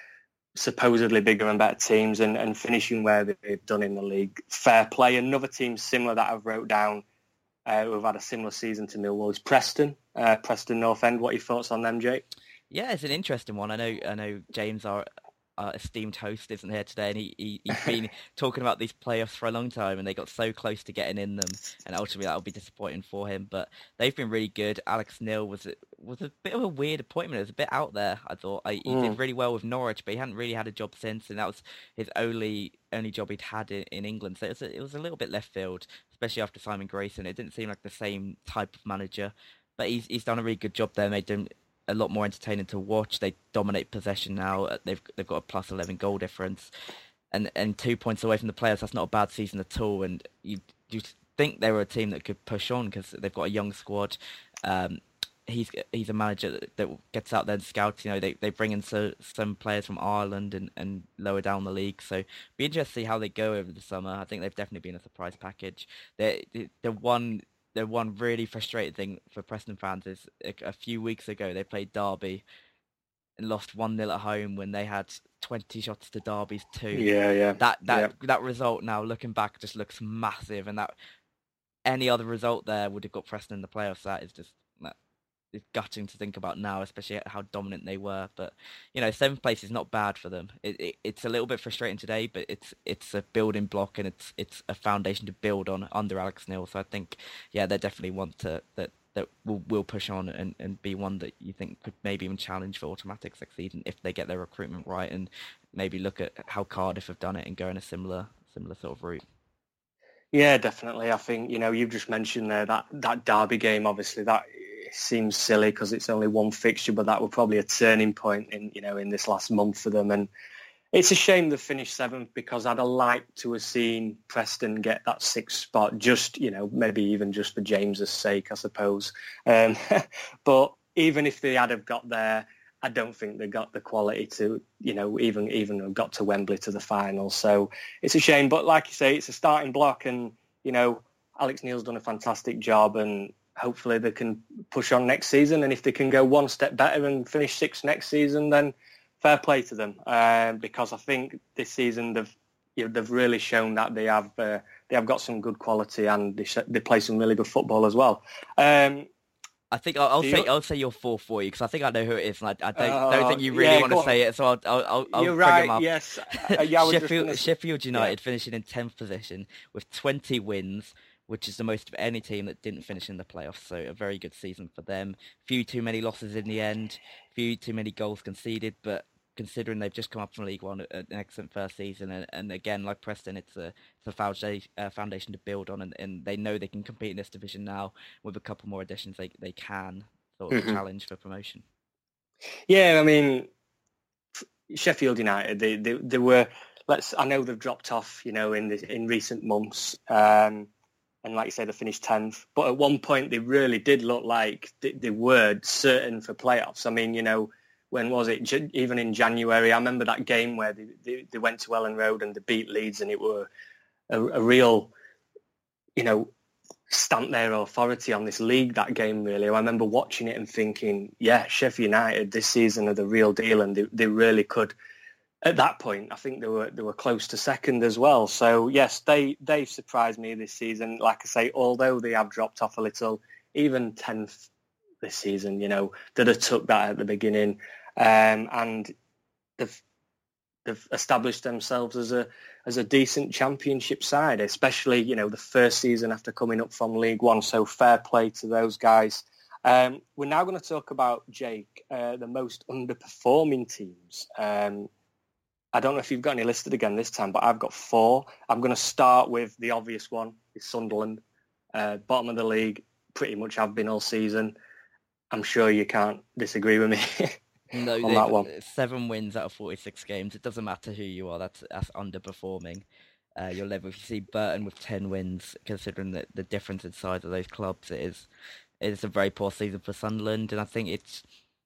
[SPEAKER 4] supposedly bigger and better teams and, and finishing where they've done in the league. Fair play. Another team similar that I've wrote down uh, who've had a similar season to Millwall is Preston. Uh, Preston North End. What are your thoughts on them, Jake?
[SPEAKER 5] Yeah, it's an interesting one. I know I know James, our uh, esteemed host, isn't here today, and he, he, he's been talking about these playoffs for a long time, and they got so close to getting in them, and ultimately that'll be disappointing for him. But they've been really good. Alex Neil was was a bit of a weird appointment. It was a bit out there, I thought. I, he mm. did really well with Norwich, but he hadn't really had a job since, and that was his only only job he'd had in, in England. So it was, a, it was a little bit left field, especially after Simon Grayson. It didn't seem like the same type of manager, but he's he's done a really good job there, made them a lot more entertaining to watch. They dominate possession now. They've they've got a plus eleven goal difference, and and two points away from the playoffs. That's not a bad season at all. And you you think they were a team that could push on because they've got a young squad. Um, he's he's a manager that, that gets out there and scouts. You know, they they bring in so, some players from Ireland and, and lower down the league. So be interested to see how they go over the summer. I think they've definitely been a surprise package. They the one. The one really frustrating thing for Preston fans is a, a few weeks ago they played Derby and lost one nil at home when they had twenty shots to Derby's two.
[SPEAKER 4] Yeah, yeah.
[SPEAKER 5] That that
[SPEAKER 4] yeah.
[SPEAKER 5] that result now, looking back, just looks massive, and that any other result there would have got Preston in the playoffs. That is just that, it's gutting to think about now, especially how dominant they were. But you know, seventh place is not bad for them. It, it, it's a little bit frustrating today, but it's it's a building block and it's it's a foundation to build on under Alex Neil. So I think, yeah, they definitely want to that that will will push on and, and be one that you think could maybe even challenge for automatic succeeding if they get their recruitment right and maybe look at how Cardiff have done it and go in a similar similar sort of route.
[SPEAKER 4] Yeah, definitely. I think, you know, you've just mentioned there that that Derby game. Obviously, that it seems silly because it's only one fixture, but that were probably a turning point in, you know, in this last month for them. And it's a shame they finished seventh because I'd have liked to have seen Preston get that sixth spot, just, you know, maybe even just for James's sake, I suppose. Um, but even if they had have got there, I don't think they got the quality to, you know, even even have got to Wembley to the final. So it's a shame. But like you say, it's a starting block and, you know, Alex Neil's done a fantastic job and hopefully they can push on next season. And if they can go one step better and finish sixth next season, then fair play to them. Um, because I think this season they've you know, they've really shown that they have uh, they have got some good quality and they, sh- they play some really good football as well. Um,
[SPEAKER 5] I think I'll, I'll say
[SPEAKER 4] you...
[SPEAKER 5] I'll say your four for you because I think I know who it is, and I, I don't
[SPEAKER 4] uh,
[SPEAKER 5] don't think you really
[SPEAKER 4] yeah,
[SPEAKER 5] want to say it. So I'll I'll, I'll
[SPEAKER 4] You're
[SPEAKER 5] bring
[SPEAKER 4] right.
[SPEAKER 5] him up.
[SPEAKER 4] Yes, uh, yeah,
[SPEAKER 5] Sheffield
[SPEAKER 4] gonna...
[SPEAKER 5] Sheffield United
[SPEAKER 4] yeah.
[SPEAKER 5] finishing in tenth position with twenty wins, which is the most of any team that didn't finish in the playoffs. So a very good season for them. Few too many losses in the end. Few too many goals conceded, but considering they've just come up from League One, an excellent first season, and, and again, like Preston, it's a, it's a foundation, uh, foundation to build on, and, and they know they can compete in this division now. With a couple more additions, they they can sort of mm-hmm. challenge for promotion.
[SPEAKER 4] Yeah, I mean, Sheffield United, they, they they were. Let's. I know they've dropped off, you know, in the, in recent months, um, and like you say, they finished tenth. But at one point, they really did look like they, they were certain for playoffs. I mean, you know. When was it? Even in January, I remember that game where they, they, they went to Ellen Road and they beat Leeds, and it were a, a real, you know, stamp their authority on this league. That game, really, I remember watching it and thinking, yeah, Sheffield United this season are the real deal, and they, they really could. At that point, I think they were they were close to second as well. So yes, they they surprised me this season. Like I say, although they have dropped off a little, even tenth this season, you know, they'd have took that at the beginning. Um, and they've they've established themselves as a as a decent championship side, especially, you know, the first season after coming up from League One. So fair play to those guys. Um, we're now going to talk about, Jake, uh, the most underperforming teams. Um, I don't know if you've got any listed again this time, but I've got four. I'm going to start with the obvious one, is Sunderland, uh, bottom of the league, pretty much have been all season. I'm sure you can't disagree with me.
[SPEAKER 5] No,
[SPEAKER 4] on that one.
[SPEAKER 5] Seven wins out of forty-six games. It doesn't matter who you are. That's that's underperforming. Uh, your level. If you see Burton with ten wins, considering the, the difference in size of those clubs, it is it is a very poor season for Sunderland. And I think it's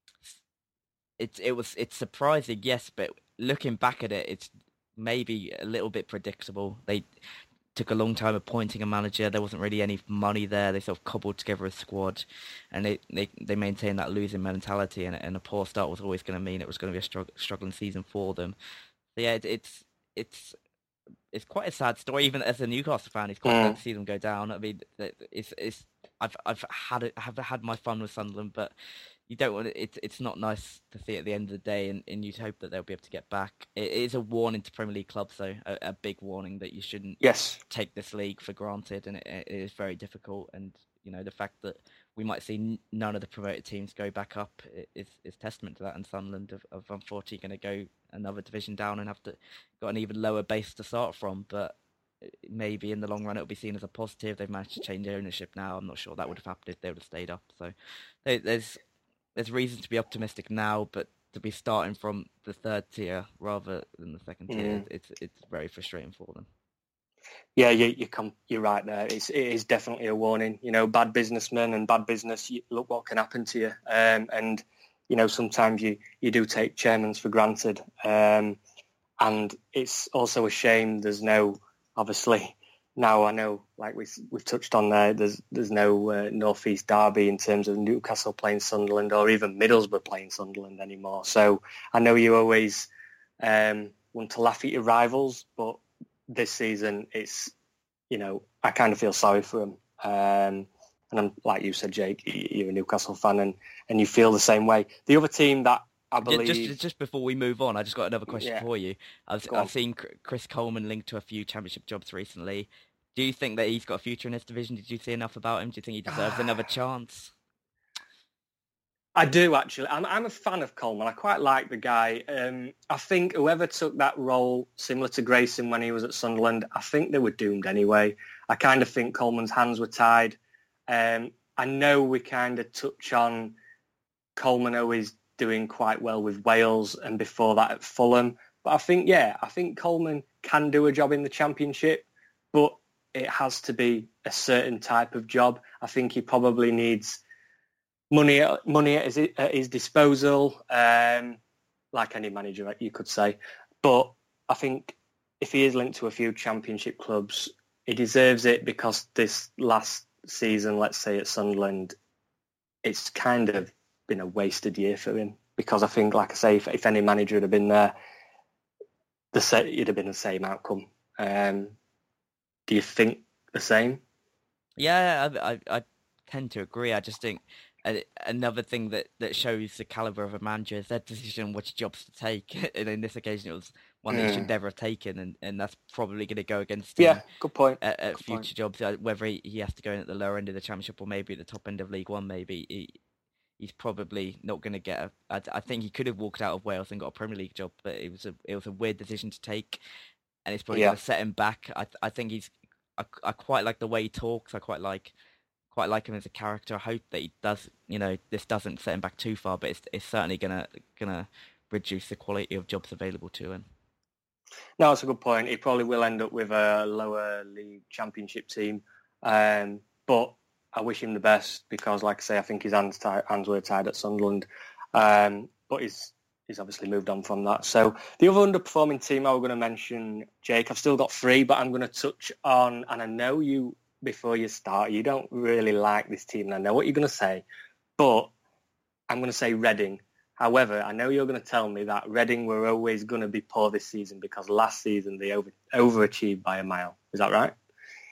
[SPEAKER 5] it's it was it's surprising, yes, but looking back at it, it's maybe a little bit predictable. They took a long time appointing a manager. There wasn't really any money there. They sort of cobbled together a squad, and they they, they maintained that losing mentality. And, and a poor start was always going to mean it was going to be a strugg- struggling season for them. So yeah, it, it's it's it's quite a sad story. Even as a Newcastle fan, it's quite sad to see them go down. I mean, it's it's I've I've had it, have had my fun with Sunderland, but you don't want it. It's it's not nice to see at the end of the day, and, and you hope that they'll be able to get back. It is a warning to Premier League clubs, though, a, a big warning that you shouldn't
[SPEAKER 4] yes. take
[SPEAKER 5] this league for granted, and it, it is very difficult. And you know, the fact that we might see none of the promoted teams go back up is is testament to that. And Sunderland have, have unfortunately going to go another division down and have to got an even lower base to start from, but maybe in the long run it'll be seen as a positive. They've managed to change ownership now. I'm not sure that would have happened if they would have stayed up. So there's there's reason to be optimistic now, but to be starting from the third tier rather than the second tier, mm. it's it's very frustrating for them.
[SPEAKER 4] Yeah, you you come you're right there. It's it is definitely a warning. You know, bad businessmen and bad business. You, look what can happen to you. Um, and you know, sometimes you, you do take chairmans for granted. Um, and it's also a shame there's no, obviously, now I know, like we, we've touched on there, there's there's no uh, North East derby in terms of Newcastle playing Sunderland or even Middlesbrough playing Sunderland anymore. So I know you always um, want to laugh at your rivals, but this season it's, you know, I kind of feel sorry for them. Um, and I'm, like you said, Jake, you're a Newcastle fan and, and you feel the same way. The other team that I believe...
[SPEAKER 5] Just, just before we move on, I just got another question yeah. for you. I've, I've seen Chris Coleman linked to a few championship jobs recently. Do you think that he's got a future in this division? Did you see enough about him? Do you think he deserves another chance?
[SPEAKER 4] I do, actually. I'm, I'm a fan of Coleman. I quite like the guy. Um, I think whoever took that role, similar to Grayson when he was at Sunderland, I think they were doomed anyway. I kind of think Coleman's hands were tied. Um, I know we kind of touch on Coleman always doing quite well with Wales and before that at Fulham. But I think, yeah, I think Coleman can do a job in the Championship, but it has to be a certain type of job. I think he probably needs money, money at his, at his disposal, um, like any manager, you could say. But I think if he is linked to a few Championship clubs, he deserves it, because this last season, let's say at Sunderland, it's kind of been a wasted year for him, because I think, like I say, if, if any manager had been there, the sa- it'd have been the same outcome. Um, do you think the same?
[SPEAKER 5] Yeah, I, I, I tend to agree. I just think uh, another thing that, that shows the calibre of a manager is their decision on which jobs to take. And in this occasion, it was one that he should never have taken, and, and that's probably going to go against him.
[SPEAKER 4] Yeah, good point.
[SPEAKER 5] At, at
[SPEAKER 4] good
[SPEAKER 5] future
[SPEAKER 4] point.
[SPEAKER 5] jobs, uh, whether he, he has to go in at the lower end of the Championship or maybe at the top end of League One, maybe he, he's probably not going to get a... I, I think he could have walked out of Wales and got a Premier League job, but it was a it was a weird decision to take, and it's probably
[SPEAKER 4] Yeah.
[SPEAKER 5] going to set him back. I I think he's... I, I quite like the way he talks. I quite like quite like him as a character. I hope that he does, you know, this doesn't set him back too far, but it's it's certainly gonna gonna reduce the quality of jobs available to him.
[SPEAKER 4] No, that's a good point. He probably will end up with a lower league Championship team, um, but I wish him the best, because, like I say, I think his hands, tie, hands were tied at Sunderland, um, but he's he's obviously moved on from that. So the other underperforming team I was going to mention, Jake, I've still got three, but I'm going to touch on, and I know you, before you start, you don't really like this team, and I know what you're going to say, but I'm going to say Reading. However, I know you're going to tell me that Reading were always going to be poor this season because last season they over, overachieved by a mile. Is that right?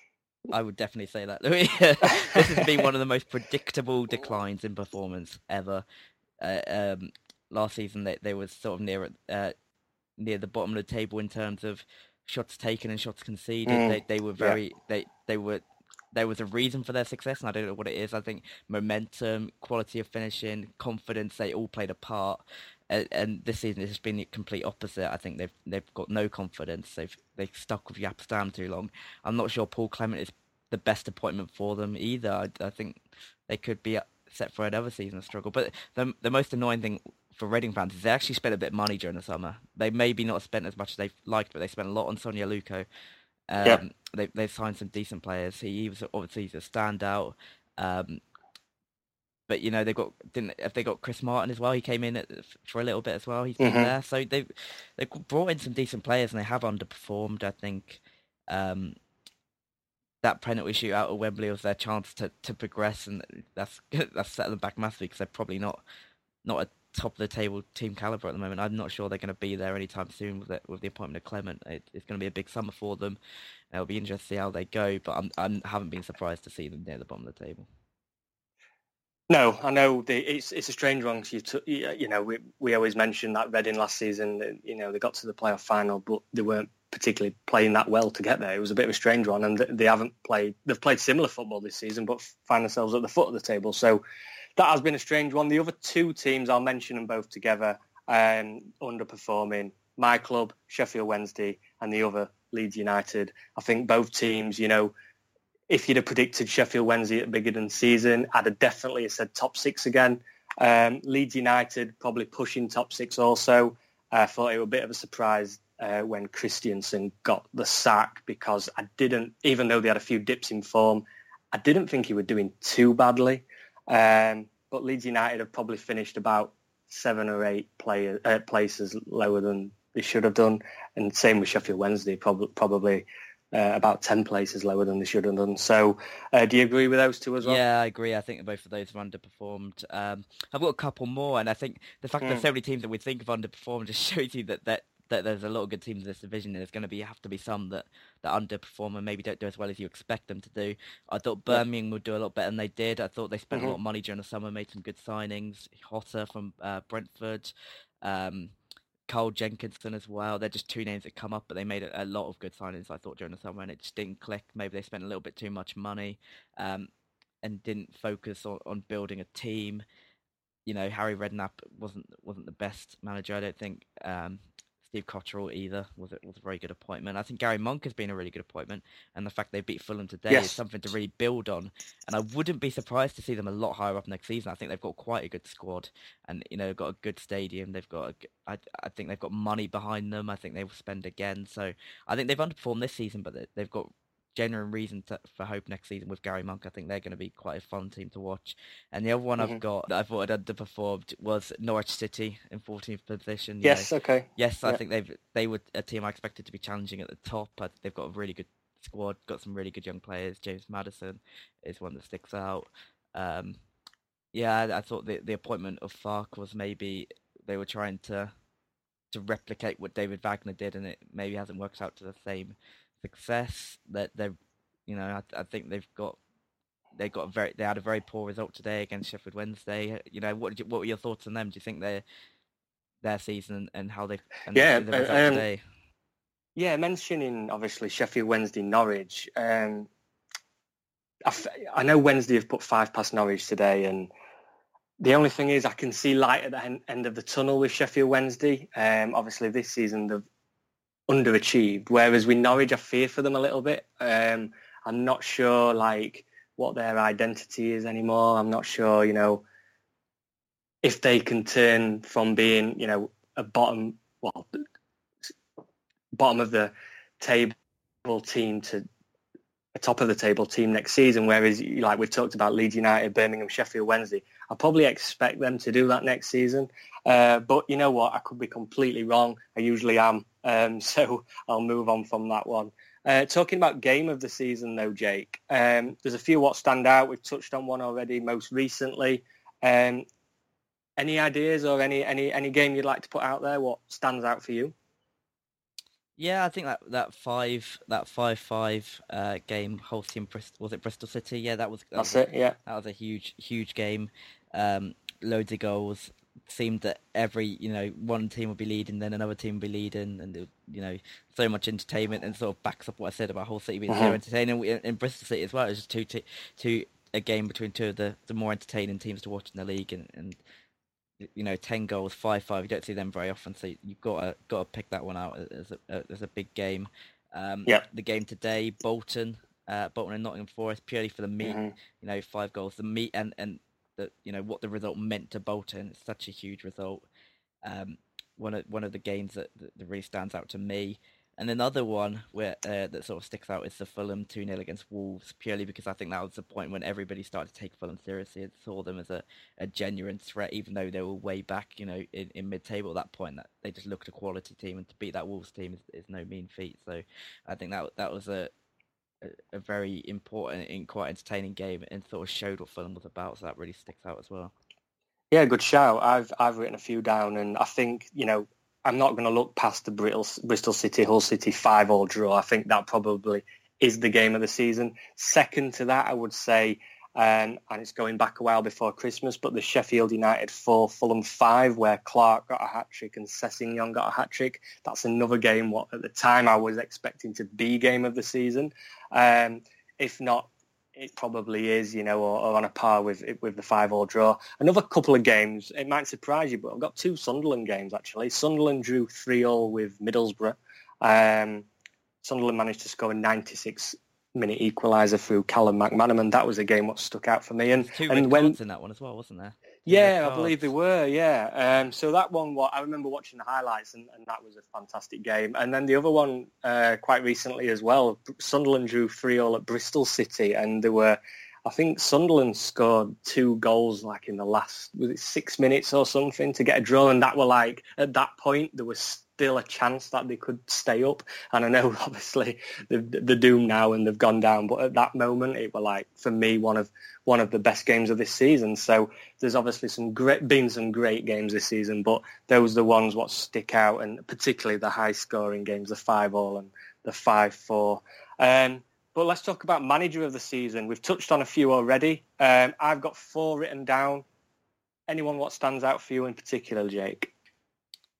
[SPEAKER 5] I would definitely say that, Louis. This has been one of the most predictable declines in performance ever. Uh, um, last season, they they were sort of near uh, near the bottom of the table in terms of shots taken and shots conceded. Mm, they they were very yeah. they they were. There was a reason for their success, and I don't know what it is. I think momentum, quality of finishing, confidence, they all played a part. And, and this season it's been the complete opposite. I think they've they've got no confidence. They've they've stuck with Jaap Stam too long. I'm not sure Paul Clement is the best appointment for them either. I, I think they could be set for another season of struggle. But the the most annoying thing for Reading fans is they actually spent a bit of money during the summer. They maybe not spent as much as they've liked, but they spent a lot on Sonia Luko. Um, yeah. they, they've signed some decent players. He, he was obviously a standout. Um, but, you know, they've got, didn't, have they got Chris Martin as well? He came in at, for a little bit as well. He's been mm-hmm. there. So they've, they've brought in some decent players, and they have underperformed. I think um, that penalty shootout at Wembley was their chance to, to progress, and that's that's set them back massively, because they're probably not not a top of the table team caliber at the moment. I'm not sure they're going to be there anytime soon with it, with the appointment of Clement. It, it's going to be a big summer for them. It'll be interesting to see how they go, but I'm, I'm haven't been surprised to see them near the bottom of the table.
[SPEAKER 4] No, I know the, it's it's a strange one. You, t- you know, we we always mention that Reading last season. You know, they got to the playoff final, but they weren't particularly playing that well to get there. It was a bit of a strange one, and they haven't played. They've played similar football this season, but find themselves at the foot of the table. So that has been a strange one. The other two teams, I'll mention them both together, um, underperforming. My club, Sheffield Wednesday, and the other, Leeds United. I think both teams, you know, if you'd have predicted Sheffield Wednesday at the beginning of the season, I'd have definitely said top six again. Um, Leeds United probably pushing top six also. I uh, thought it was a bit of a surprise uh, when Christiansen got the sack, because I didn't, even though they had a few dips in form, I didn't think he was doing too badly. Um, but Leeds United have probably finished about seven or eight player, uh, places lower than they should have done. And same with Sheffield Wednesday, prob- probably uh, about ten places lower than they should have done. So uh, do you agree with those two as well?
[SPEAKER 5] Yeah, I agree. I think both of those have underperformed. Um, I've got a couple more, and I think the fact mm. that there's so many teams that we think of underperformed just shows you that, that that there's a lot of good teams in this division, and there's going to be have to be some that, that underperform and maybe don't do as well as you expect them to do. I thought Birmingham yeah. would do a lot better than they did. I thought they spent mm-hmm. a lot of money during the summer, made some good signings. Hotter from uh, Brentford, um, Carl Jenkinson as well. They're just two names that come up, but they made a, a lot of good signings, I thought, during the summer, and it just didn't click. Maybe they spent a little bit too much money um, and didn't focus on, on building a team. You know, Harry Redknapp wasn't wasn't the best manager, I don't think. Um, Steve Cotterill either was a, was a very good appointment. I think Gary Monk has been a really good appointment, and the fact they beat Fulham today
[SPEAKER 4] yes.
[SPEAKER 5] is something to really build on. And I wouldn't be surprised to see them a lot higher up next season. I think they've got quite a good squad, and you know, got a good stadium. They've got, a, I, I think they've got money behind them. I think they will spend again. So I think they've underperformed this season, but they've got genuine reason to, for hope next season with Gary Monk. I think they're going to be quite a fun team to watch. And the other one mm-hmm. I've got that I thought had underperformed was Norwich City in fourteenth position. You
[SPEAKER 4] yes,
[SPEAKER 5] know.
[SPEAKER 4] okay.
[SPEAKER 5] Yes, I
[SPEAKER 4] yeah.
[SPEAKER 5] think they've they were a team I expected to be challenging at the top. I, they've got a really good squad, got some really good young players. James Maddison is one that sticks out. Um, yeah, I, I thought the the appointment of Farke was maybe they were trying to to replicate what David Wagner did, and it maybe hasn't worked out to the same success. That they, you know, I, I think they've got they got a very they had a very poor result today against Sheffield Wednesday. You know, what did you, what were your thoughts on them? Do you think their their season and how they and
[SPEAKER 4] yeah
[SPEAKER 5] the result
[SPEAKER 4] um,
[SPEAKER 5] today?
[SPEAKER 4] Yeah, mentioning obviously Sheffield Wednesday, Norwich. Um, I, f- I know Wednesday have put five past Norwich today, and the only thing is I can see light at the en- end of the tunnel with Sheffield Wednesday. Um, obviously this season they've underachieved, whereas with Norwich I fear for them a little bit. Um, I'm not sure like what their identity is anymore. I'm not sure, you know, if they can turn from being, you know, a bottom, well, bottom of the table team to a top of the table team next season. Whereas, like we've talked about, Leeds United, Birmingham, Sheffield Wednesday, I probably expect them to do that next season. Uh, but you know what? I could be completely wrong. I usually am. Um, so I'll move on from that one. Uh, talking about game of the season, though, Jake, um, there's a few what stand out. We've touched on one already most recently. Um, any ideas or any, any, any game you'd like to put out there? What stands out for you?
[SPEAKER 5] Yeah, I think that that five that five five uh, game, Hull City and Bristol, was it Bristol City? Yeah, that was that
[SPEAKER 4] that's
[SPEAKER 5] was,
[SPEAKER 4] it. Yeah,
[SPEAKER 5] that was a huge huge game. Um, loads of goals. Seemed that every you know one team would be leading, then another team would be leading, and you know so much entertainment, and sort of backs up what I said about Hull City being uh-huh. so entertaining. In, in Bristol City as well, it was just two t- two a game between two of the, the more entertaining teams to watch in the league, and. and you know, ten goals, five five. You don't see them very often, so you've got to got to pick that one out as a as a big game. Um,
[SPEAKER 4] yeah.
[SPEAKER 5] The game today, Bolton, uh, Bolton and Nottingham Forest, purely for the meat. Mm-hmm. You know, five goals, the meat, and and the you know what the result meant to Bolton. It's such a huge result. Um, one of one of the games that, that really stands out to me. And another one where uh, that sort of sticks out is the Fulham two nil against Wolves, purely because I think that was the point when everybody started to take Fulham seriously and saw them as a, a genuine threat, even though they were way back, you know, in, in mid-table at that point. That they just looked a quality team, and to beat that Wolves team is, is no mean feat. So I think that that was a, a a very important and quite entertaining game, and sort of showed what Fulham was about. So that really sticks out as well.
[SPEAKER 4] Yeah, good shout. I've I've written a few down, and I think you know. I'm not going to look past the Bristol City, Hull City five all draw. I think that probably is the game of the season. Second to that, I would say, um, and it's going back a while before Christmas, but the Sheffield United four, Fulham five, where Clark got a hat-trick and Sessegnon got a hat-trick. That's another game what at the time I was expecting to be game of the season. Um, if not, it probably is, you know, or, or on a par with with the five all draw. Another couple of games, it might surprise you, but I've got two Sunderland games, actually. Sunderland drew three all with Middlesbrough. Um, Sunderland managed to score a ninety-six minute equaliser through Callum McManaman. That was a game what stuck out for me. And
[SPEAKER 5] two
[SPEAKER 4] and
[SPEAKER 5] red
[SPEAKER 4] when
[SPEAKER 5] cards in that one as well, wasn't there? Two
[SPEAKER 4] yeah, I believe they were, yeah. Um, so that one, what I remember watching the highlights, and, and that was a fantastic game. And then the other one, uh, quite recently as well, Sunderland drew three all at Bristol City, and there were, I think Sunderland scored two goals like in the last, was it six minutes or something to get a draw, and that were like, at that point, there was still a chance that they could stay up. And I know, obviously, they're, they're doomed now and they've gone down, but at that moment, it were like, for me, one of one of the best games of this season. So there's obviously some great, been some great games this season, but those are the ones what stick out, and particularly the high-scoring games, the five all and the five four. Um, but let's talk about manager of the season. We've touched on a few already. Um, I've got four written down. Anyone what stands out for you in particular, Jake?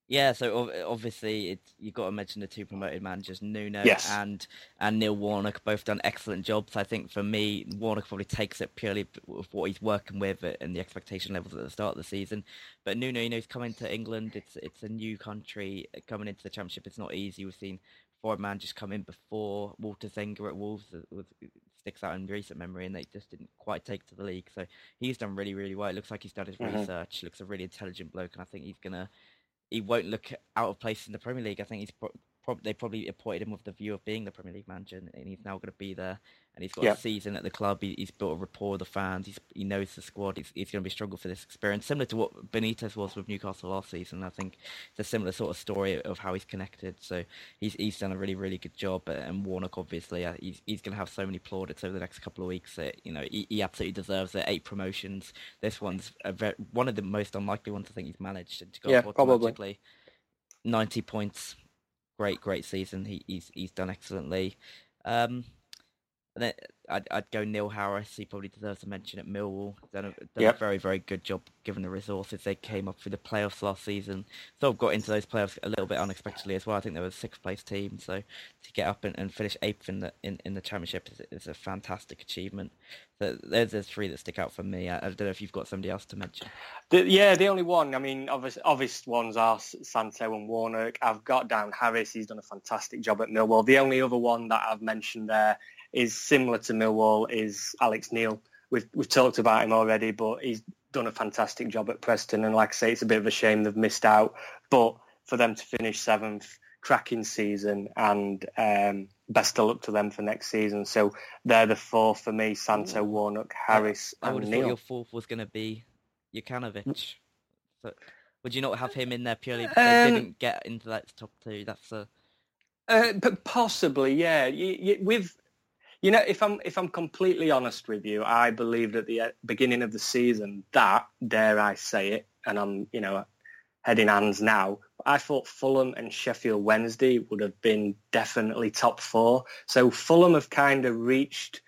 [SPEAKER 5] Yeah, so ov- obviously it's, you've got to mention the two promoted managers, Nuno
[SPEAKER 4] Yes.
[SPEAKER 5] and and Neil Warnock, both done excellent jobs. I think for me, Warnock probably takes it purely with what he's working with and the expectation levels at the start of the season. But Nuno, you know, he's coming to England. It's it's a new country coming into the Championship. It's not easy. We've seen foreign managers come in before. Walter Zenga at Wolves was, sticks out in recent memory, and they just didn't quite take to the league. So he's done really, really well. It looks like he's done his
[SPEAKER 4] Mm-hmm.
[SPEAKER 5] research. Looks a really intelligent bloke, and I think he's gonna. He won't look out of place in the Premier League. I think he's pro- prob- they probably appointed him with the view of being the Premier League manager, and, and he's now going to be there. And he's got
[SPEAKER 4] Yep.
[SPEAKER 5] a season at the club. He, he's built a rapport with the fans. He's, he knows the squad. He's, he's going to be struggle for this experience, similar to what Benitez was with Newcastle last season. I think it's a similar sort of story of how he's connected. So he's he's done a really really good job. And Warnock, obviously, uh, he's he's going to have so many plaudits over the next couple of weeks. That, you know, he, he absolutely deserves it. Eight promotions. This one's a very, one of the most unlikely ones I think he's managed. And to go
[SPEAKER 4] Yeah,
[SPEAKER 5] up
[SPEAKER 4] probably.
[SPEAKER 5] automatically. ninety points, great, great season. He, he's he's done excellently. Um, and then I'd I'd go Neil Harris. He probably deserves a mention at Millwall. Done a, done
[SPEAKER 4] Yep.
[SPEAKER 5] a very very good job given the resources they came up through the playoffs last season. Sort of got into those playoffs a little bit unexpectedly as well. I think they were a sixth place team, so to get up and, and finish eighth in the in, in the Championship is, is a fantastic achievement. So there's the three that stick out for me. I, I don't know if you've got somebody else to mention.
[SPEAKER 4] The, yeah, the only one, I mean, obvious, obvious ones are Santo and Warnock. I've got down Harris. He's done a fantastic job at Millwall. The only other one that I've mentioned there is similar to Millwall is Alex Neil. We've we've talked about him already, but he's done a fantastic job at Preston. And like I say, it's a bit of a shame they've missed out. But for them to finish seventh, cracking season, and um, best of luck to them for next season. So they're the four for me: Santo, Warnock, Harris,
[SPEAKER 5] I would
[SPEAKER 4] and
[SPEAKER 5] have thought
[SPEAKER 4] Neil.
[SPEAKER 5] your fourth was going to be Jukanovic. So, would you not have him in there purely because
[SPEAKER 4] Um,
[SPEAKER 5] they didn't get into that top two? That's a
[SPEAKER 4] Uh, but possibly, yeah. You, you, with you know, if I'm if I'm completely honest with you, I believed at the uh, beginning of the season that, dare I say it, and I'm you know head in hands now. I thought Fulham and Sheffield Wednesday would have been definitely top four. So Fulham have kind of reached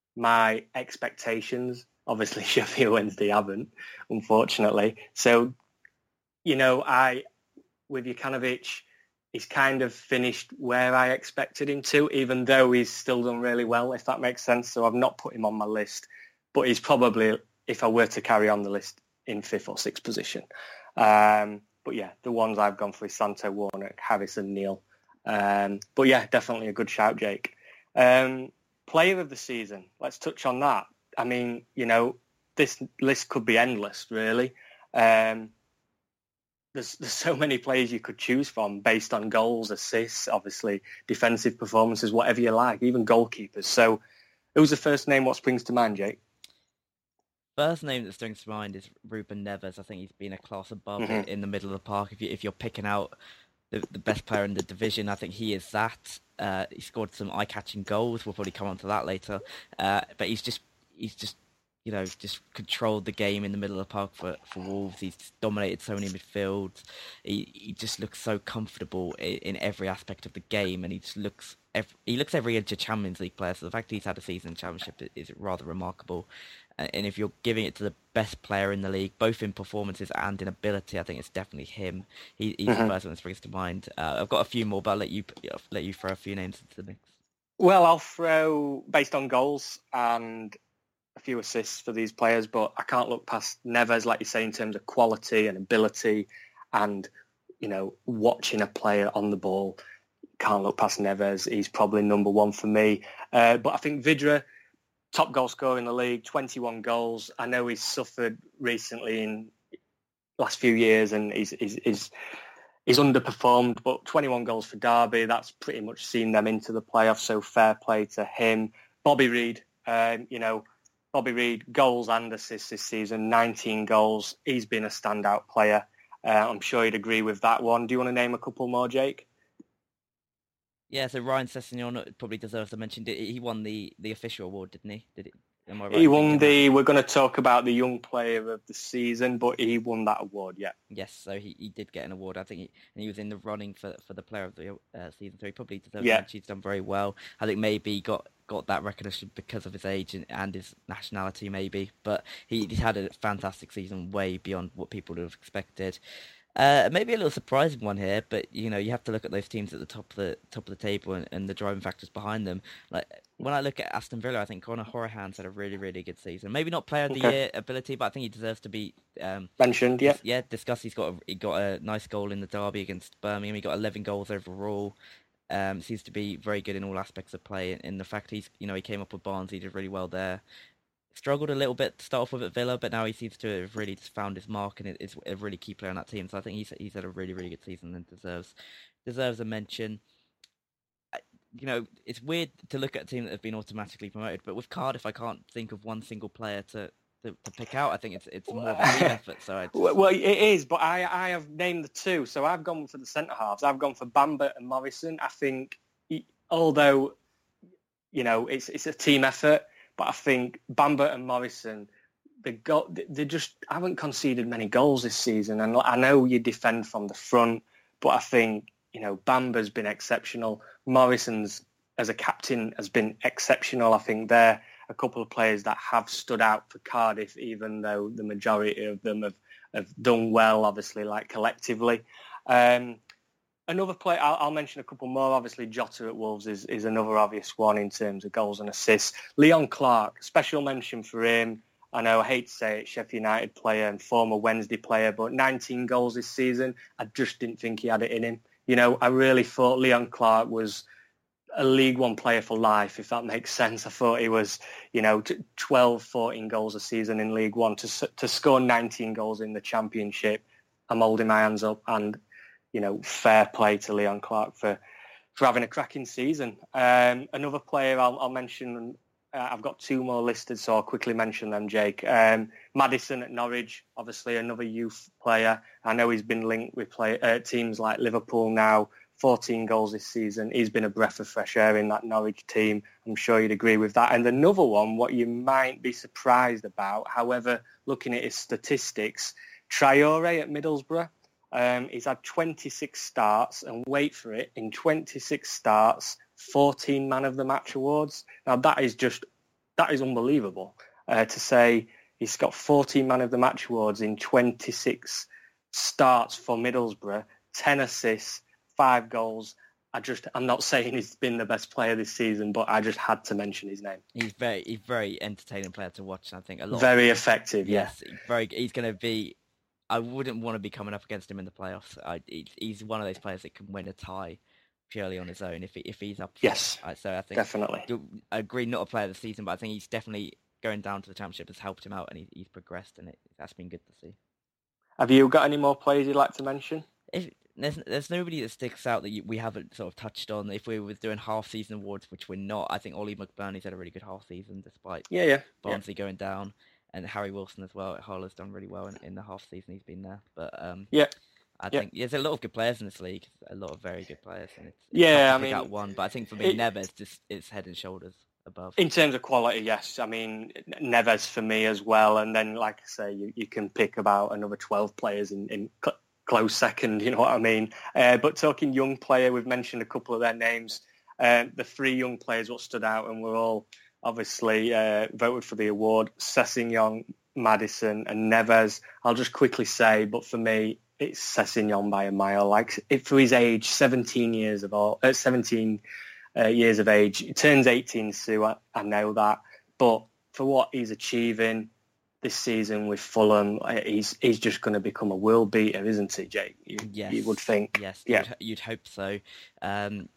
[SPEAKER 4] my expectations. Obviously, Sheffield Wednesday haven't, unfortunately. So you know, I with Jukanovic. He's kind of finished where I expected him to, even though he's still done really well, if that makes sense. So I've not put him on my list, but he's probably, if I were to carry on the list, in fifth or sixth position. Um, but yeah, the ones I've gone for is Santo, Warnock, Harris and Neil. Um, but yeah, definitely a good shout, Jake. Um, player of the season, let's touch on that. I mean, you know, this list could be endless, really. Um, There's, there's so many players you could choose from based on goals, assists, obviously, defensive performances, whatever you like, even goalkeepers. So who's the first name? What springs to mind, Jake?
[SPEAKER 5] first name that springs to mind is Ruben Neves. I think he's been a class above
[SPEAKER 4] Mm-hmm.
[SPEAKER 5] in, in the middle of the park. If, you, if you're picking out the, the best player in the division, I think he is that. Uh, he scored some eye-catching goals. We'll probably come on to that later. Uh, but he's just he's just you know, just controlled the game in the middle of the park for, for Wolves. He's dominated so many midfields. He he just looks so comfortable in, in every aspect of the game, and he just looks every, he looks every inch a Champions League player. So the fact that he's had a season in Championship is, is rather remarkable. And if you're giving it to the best player in the league, both in performances and in ability, I think it's definitely him. He, he's mm-hmm. the first one that springs to mind. Uh, I've got a few more, but I'll let you I'll let you throw a few names into the mix.
[SPEAKER 4] Well, I'll throw based on goals and a few assists for these players, but I can't look past Neves, like you say, in terms of quality and ability and, you know, watching a player on the ball. Can't look past Neves. He's probably number one for me. Uh, but I think Vydra, top goal scorer in the league, twenty-one goals. I know he's suffered recently in last few years and he's, he's, he's, he's underperformed, but twenty-one goals for Derby, that's pretty much seen them into the playoffs, so fair play to him. Bobby Reid, um, you know, Bobby Reid, goals and assists this season, nineteen goals. He's been a standout player. Uh, I'm sure you'd agree with that one. Do you want to name a couple more, Jake?
[SPEAKER 5] Yeah, so Ryan Sessegnon probably deserves a mention. He won the, the official award, didn't he? Did it? Am I right?
[SPEAKER 4] He won the, we're going to talk about the young player of the season, but he won that award, yeah.
[SPEAKER 5] Yes, so he, he did get an award. I think he, and he was in the running for for the player of the uh, season, so he probably deserves
[SPEAKER 4] yeah.
[SPEAKER 5] a mention. He's done very well. I think maybe he got, got that recognition because of his age and, and his nationality, maybe. But he, he's had a fantastic season, way beyond what people would have expected. Uh, maybe a little surprising one here, but you know you have to look at those teams at the top of the top of the table and, and the driving factors behind them. Like when I look at Aston Villa, I think Conor Hourihan's had a really really good season. Maybe not Player of the
[SPEAKER 4] Okay.
[SPEAKER 5] Year ability, but I think he deserves to be um,
[SPEAKER 4] Mentioned, yeah.
[SPEAKER 5] yeah, discussed. He's got a, he got a nice goal in the derby against Birmingham. He got eleven goals overall. Um, seems to be very good in all aspects of play. And, and the fact he's you know he came up with Barnes, he did really well there. Struggled a little bit to start off with at Villa, but now he seems to have really just found his mark and is a really key player on that team. So I think he's he's had a really really good season and deserves deserves a mention. You know, it's weird to look at a team that have been automatically promoted, but with Cardiff, I can't think of one single player to, to, to pick out. I think it's it's more of a team effort. So I just...
[SPEAKER 4] Well, it is, but I I have named the two. So I've gone for the centre halves. I've gone for Bamber and Morrison. I think, although you know it's it's a team effort. But I think Bamber and Morrison, they got they just haven't conceded many goals this season. And I know you defend from the front, but I think you know Bamber's been exceptional. Morrison's as a captain has been exceptional. I think they're a couple of players that have stood out for Cardiff, even though the majority of them have, have done well, obviously, like collectively. Um, Another player, I'll, I'll mention a couple more. Obviously, Jota at Wolves is, is another obvious one in terms of goals and assists. Leon Clark, special mention for him. I know I hate to say it, Sheffield United player and former Wednesday player, but nineteen goals this season. I just didn't think he had it in him. You know, I really thought Leon Clark was a League One player for life, if that makes sense. I thought he was, you know, twelve, fourteen goals a season in League One. To, to score nineteen goals in the Championship, I'm holding my hands up and... You know, fair play to Leon Clark for, for having a cracking season. Um, another player I'll, I'll mention, uh, I've got two more listed, so I'll quickly mention them, Jake. Um, Maddison at Norwich, obviously another youth player. I know he's been linked with play, uh, teams like Liverpool now, fourteen goals this season. He's been a breath of fresh air in that Norwich team. I'm sure you'd agree with that. And another one, what you might be surprised about, however, looking at his statistics, Traore at Middlesbrough. Um, he's had twenty-six starts, and wait for it, in twenty-six starts, fourteen Man of the Match awards. Now that is just, that is unbelievable uh, to say he's got fourteen Man of the Match awards in twenty-six starts for Middlesbrough, ten assists, five goals. I just, I'm not saying he's been the best player this season, but I just had to mention his name.
[SPEAKER 5] He's very, he's very entertaining player to watch. I think a lot.
[SPEAKER 4] Very
[SPEAKER 5] of,
[SPEAKER 4] effective,
[SPEAKER 5] yes,
[SPEAKER 4] yeah.
[SPEAKER 5] Very. He's going to be. I wouldn't want to be coming up against him in the playoffs. I, he's one of those players that can win a tie purely on his own if he, if he's up.
[SPEAKER 4] Yes,
[SPEAKER 5] so I think
[SPEAKER 4] definitely.
[SPEAKER 5] I agree, not a player of the season, but I think he's definitely going down to the Championship has helped him out, and he, he's progressed, and it, that's been good to see.
[SPEAKER 4] Have you got any more players you'd like to mention?
[SPEAKER 5] If, there's there's nobody that sticks out that you, we haven't sort of touched on. If we were doing half season awards, which we're not, I think Ollie McBurney's had a really good half season despite
[SPEAKER 4] yeah, yeah,
[SPEAKER 5] Barnsley
[SPEAKER 4] yeah.
[SPEAKER 5] going down. And Harry Wilson as well at Hull has done really well in, in the half season he's been there. But um,
[SPEAKER 4] yeah,
[SPEAKER 5] I
[SPEAKER 4] yeah.
[SPEAKER 5] think there's a lot of good players in this league, a lot of very good players. And it's, it's
[SPEAKER 4] yeah,
[SPEAKER 5] tough to
[SPEAKER 4] I
[SPEAKER 5] pick
[SPEAKER 4] mean,
[SPEAKER 5] out one, but I think for me,
[SPEAKER 4] it,
[SPEAKER 5] Neves just it's head and shoulders above.
[SPEAKER 4] In terms of quality, yes. I mean, Neves for me as well. And then, like I say, you, you can pick about another twelve players in, in cl- close second, you know what I mean? Uh, but talking young player, we've mentioned a couple of their names. Uh, the three young players what stood out, and we're all obviously uh, voted for the award, Sessegnon, Maddison and Neves. I'll just quickly say, but for me, it's Sessegnon by a mile. Like, if for his age, seventeen years of all, uh, seventeen uh, years of age, he turns eighteen soon. I, I know that, but for what he's achieving this season with Fulham, he's he's just going to become a world beater, isn't he, Jake? You,
[SPEAKER 5] yes,
[SPEAKER 4] you would think.
[SPEAKER 5] Yes,
[SPEAKER 4] yeah,
[SPEAKER 5] you'd, you'd hope so. Um,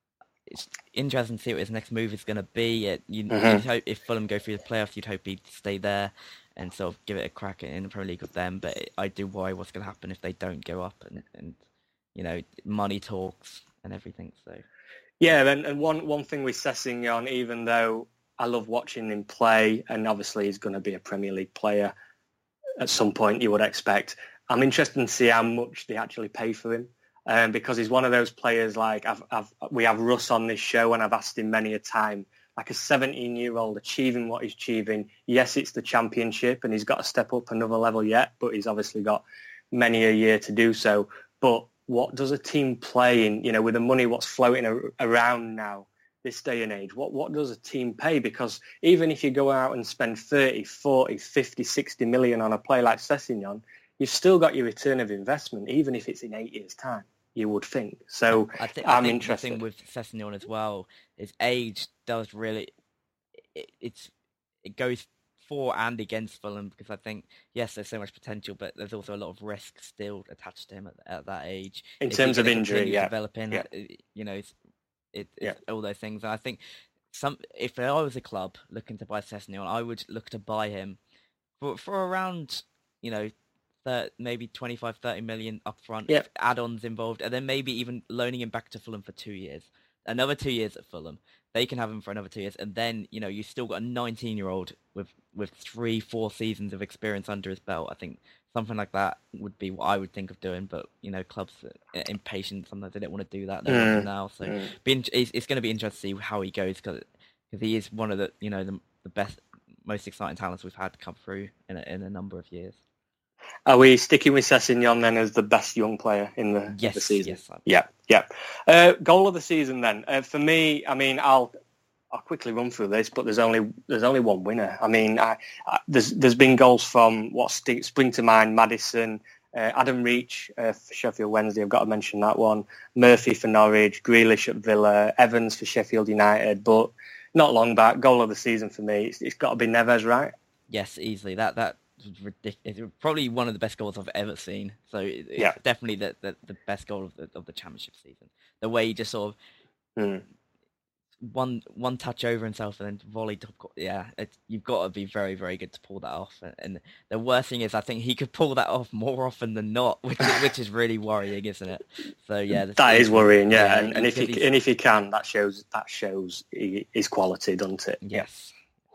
[SPEAKER 5] it's interesting to see what his next move is going to be. It, you, mm-hmm. You'd hope if Fulham go through the playoffs, you'd hope he'd stay there and sort of give it a crack in the Premier League with them. But it, I do worry what's going to happen if they don't go up, and, and you know, money talks and everything. So
[SPEAKER 4] yeah, and, and one one thing with Sessegnon, even though I love watching him play, and obviously he's going to be a Premier League player at some point, you would expect. I'm interested to see how much they actually pay for him. Um, because he's one of those players like I've, I've, we have Russ on this show, and I've asked him many a time, like a seventeen-year-old achieving what he's achieving. Yes, it's the Championship, and he's got to step up another level yet, but he's obviously got many a year to do so. But what does a team play in, you know, with the money what's floating ar- around now, this day and age, what, what does a team pay? Because even if you go out and spend thirty, forty, fifty, sixty million on a player like Sessegnon, you've still got your return of investment, even if it's in eight years' time. You would think. So
[SPEAKER 5] I think,
[SPEAKER 4] I'm
[SPEAKER 5] I think
[SPEAKER 4] interested.
[SPEAKER 5] The thing with Sessegnon as well is age does really it, it's it goes for and against Fulham, because I think yes, there's so much potential, but there's also a lot of risk still attached to him at, at that age.
[SPEAKER 4] In
[SPEAKER 5] Is
[SPEAKER 4] terms
[SPEAKER 5] he
[SPEAKER 4] of
[SPEAKER 5] gonna
[SPEAKER 4] injury,
[SPEAKER 5] continue
[SPEAKER 4] yeah,
[SPEAKER 5] developing,
[SPEAKER 4] yeah.
[SPEAKER 5] you know, it's, it,
[SPEAKER 4] yeah.
[SPEAKER 5] it's all those things. And I think some if I was a club looking to buy Sessegnon, I would look to buy him for for around, you know, maybe twenty-five, thirty million up front,
[SPEAKER 4] yep.
[SPEAKER 5] add-ons involved, and then maybe even loaning him back to Fulham for two years. Another two years at Fulham. They can have him for another two years, and then, you know, you've still got a nineteen-year-old with, with three, four seasons of experience under his belt. I think something like that would be what I would think of doing, but, you know, clubs are impatient. Sometimes they don't want to do that. They
[SPEAKER 4] mm.
[SPEAKER 5] want it now. So
[SPEAKER 4] mm.
[SPEAKER 5] being, it's, it's going to be interesting to see how he goes, because he is one of the, you know, the, the best, most exciting talents we've had come through in a, in a number of years.
[SPEAKER 4] Are we sticking with Sessegnon then as the best young player in the,
[SPEAKER 5] yes,
[SPEAKER 4] the season?
[SPEAKER 5] Yes, I'm...
[SPEAKER 4] Yeah, yeah. Uh, goal of the season then. Uh, for me, I mean, I'll I'll quickly run through this, but there's only there's only one winner. I mean, I, I, there's there's been goals from what st- spring to mind: Maddison, uh, Adam Reach uh, for Sheffield Wednesday. I've got to mention that one. Murphy for Norwich, Grealish at Villa, Evans for Sheffield United. But not long back, goal of the season for me. It's, it's got to be Neves, right?
[SPEAKER 5] Yes, easily. That that. Ridiculous. It's probably one of the best goals I've ever seen. So it's
[SPEAKER 4] yeah.
[SPEAKER 5] definitely the, the, the best goal of the of the championship season. The way he just sort of
[SPEAKER 4] mm.
[SPEAKER 5] one one touch over himself and then volleyed top. Yeah, it's, you've got to be very very good to pull that off. And the worst thing is, I think he could pull that off more often than not, which is, which is really worrying, isn't it? So yeah,
[SPEAKER 4] that is worrying. Yeah, yeah and, and if he
[SPEAKER 5] he's...
[SPEAKER 4] and if he can, that shows that shows his quality, doesn't it?
[SPEAKER 5] Yes.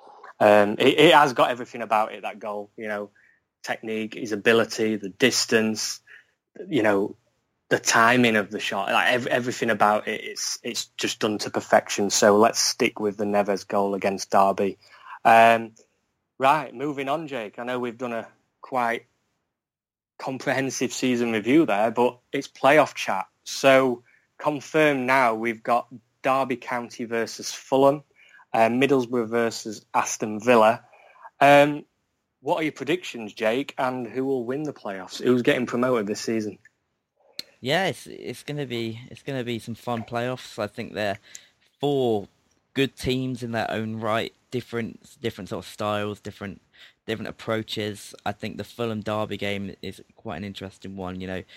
[SPEAKER 4] Um, it, it has got everything about it, that goal, you know, technique, his ability, the distance, you know, the timing of the shot, like ev- everything about it, it's it's just done to perfection. So let's stick with the Neves goal against Derby. Um, right, moving on, Jake. I know we've done a quite comprehensive season review there, but it's playoff chat. So confirmed now, we've got Derby County versus Fulham. Uh, Middlesbrough versus Aston Villa. Um, what are your predictions, Jake? And who will win the playoffs? Who's getting promoted this season?
[SPEAKER 5] Yeah, it's it's gonna be it's gonna be some fun playoffs. I think they're four good teams in their own right, different different sort of styles, different different approaches. I think the Fulham Derby game is quite an interesting one. You know,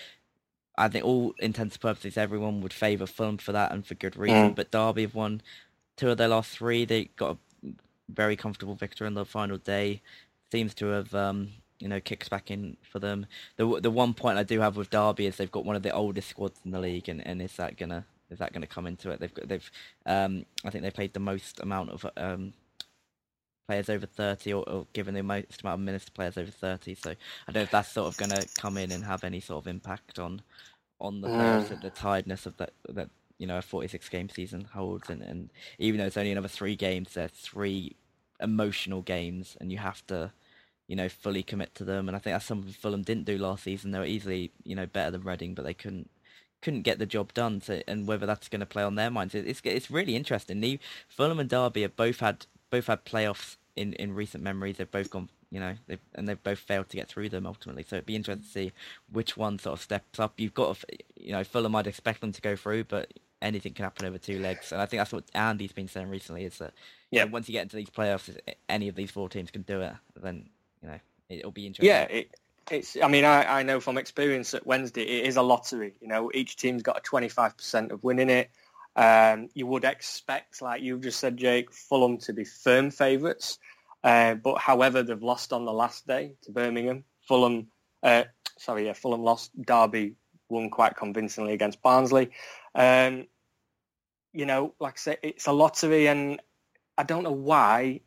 [SPEAKER 5] I think all intents and purposes, everyone would favour Fulham for that and for good reason. Mm. But Derby have won two of their last three. They got a very comfortable victory on the final day. Seems to have, um, you know, kicks back in for them. The the one point I do have with Derby is they've got one of the oldest squads in the league, and, and is that gonna is that gonna come into it? They've got they've um, I think they played the most amount of um, players over thirty, or, or given the most amount of minutes to players over thirty. So I don't know if that's sort of gonna come in and have any sort of impact on on the players, mm. the tiredness of that that. You know, a forty-six game season holds, and, and even though it's only another three games, they're three emotional games, and you have to, you know, fully commit to them. And I think that's something Fulham didn't do last season. They were easily, you know, better than Reading, but they couldn't couldn't get the job done. So, and whether that's going to play on their minds, it's it's really interesting. The, Fulham and Derby have both had both had playoffs in, in recent memories. They've both gone, you know, they've, and they've both failed to get through them ultimately. So it'd be interesting to see which one sort of steps up. You've got, to, you know, Fulham, I'd expect them to go through, but anything can happen over two legs. And I think that's what Andy's been saying recently, is that yeah. you know, once you get into these playoffs, any of these four teams can do it, then, you know, it'll be interesting.
[SPEAKER 4] Yeah, it, it's, I mean, I, I know from experience at Wednesday, it is a lottery. You know, each team's got a twenty-five percent of winning it. Um, you would expect, like you just said, Jake, Fulham to be firm favourites. Uh, but however, they've lost on the last day to Birmingham. Fulham, uh, sorry, yeah, Fulham lost. Derby won quite convincingly against Barnsley. Um, you know, like I say, it's a lottery, and I don't know why,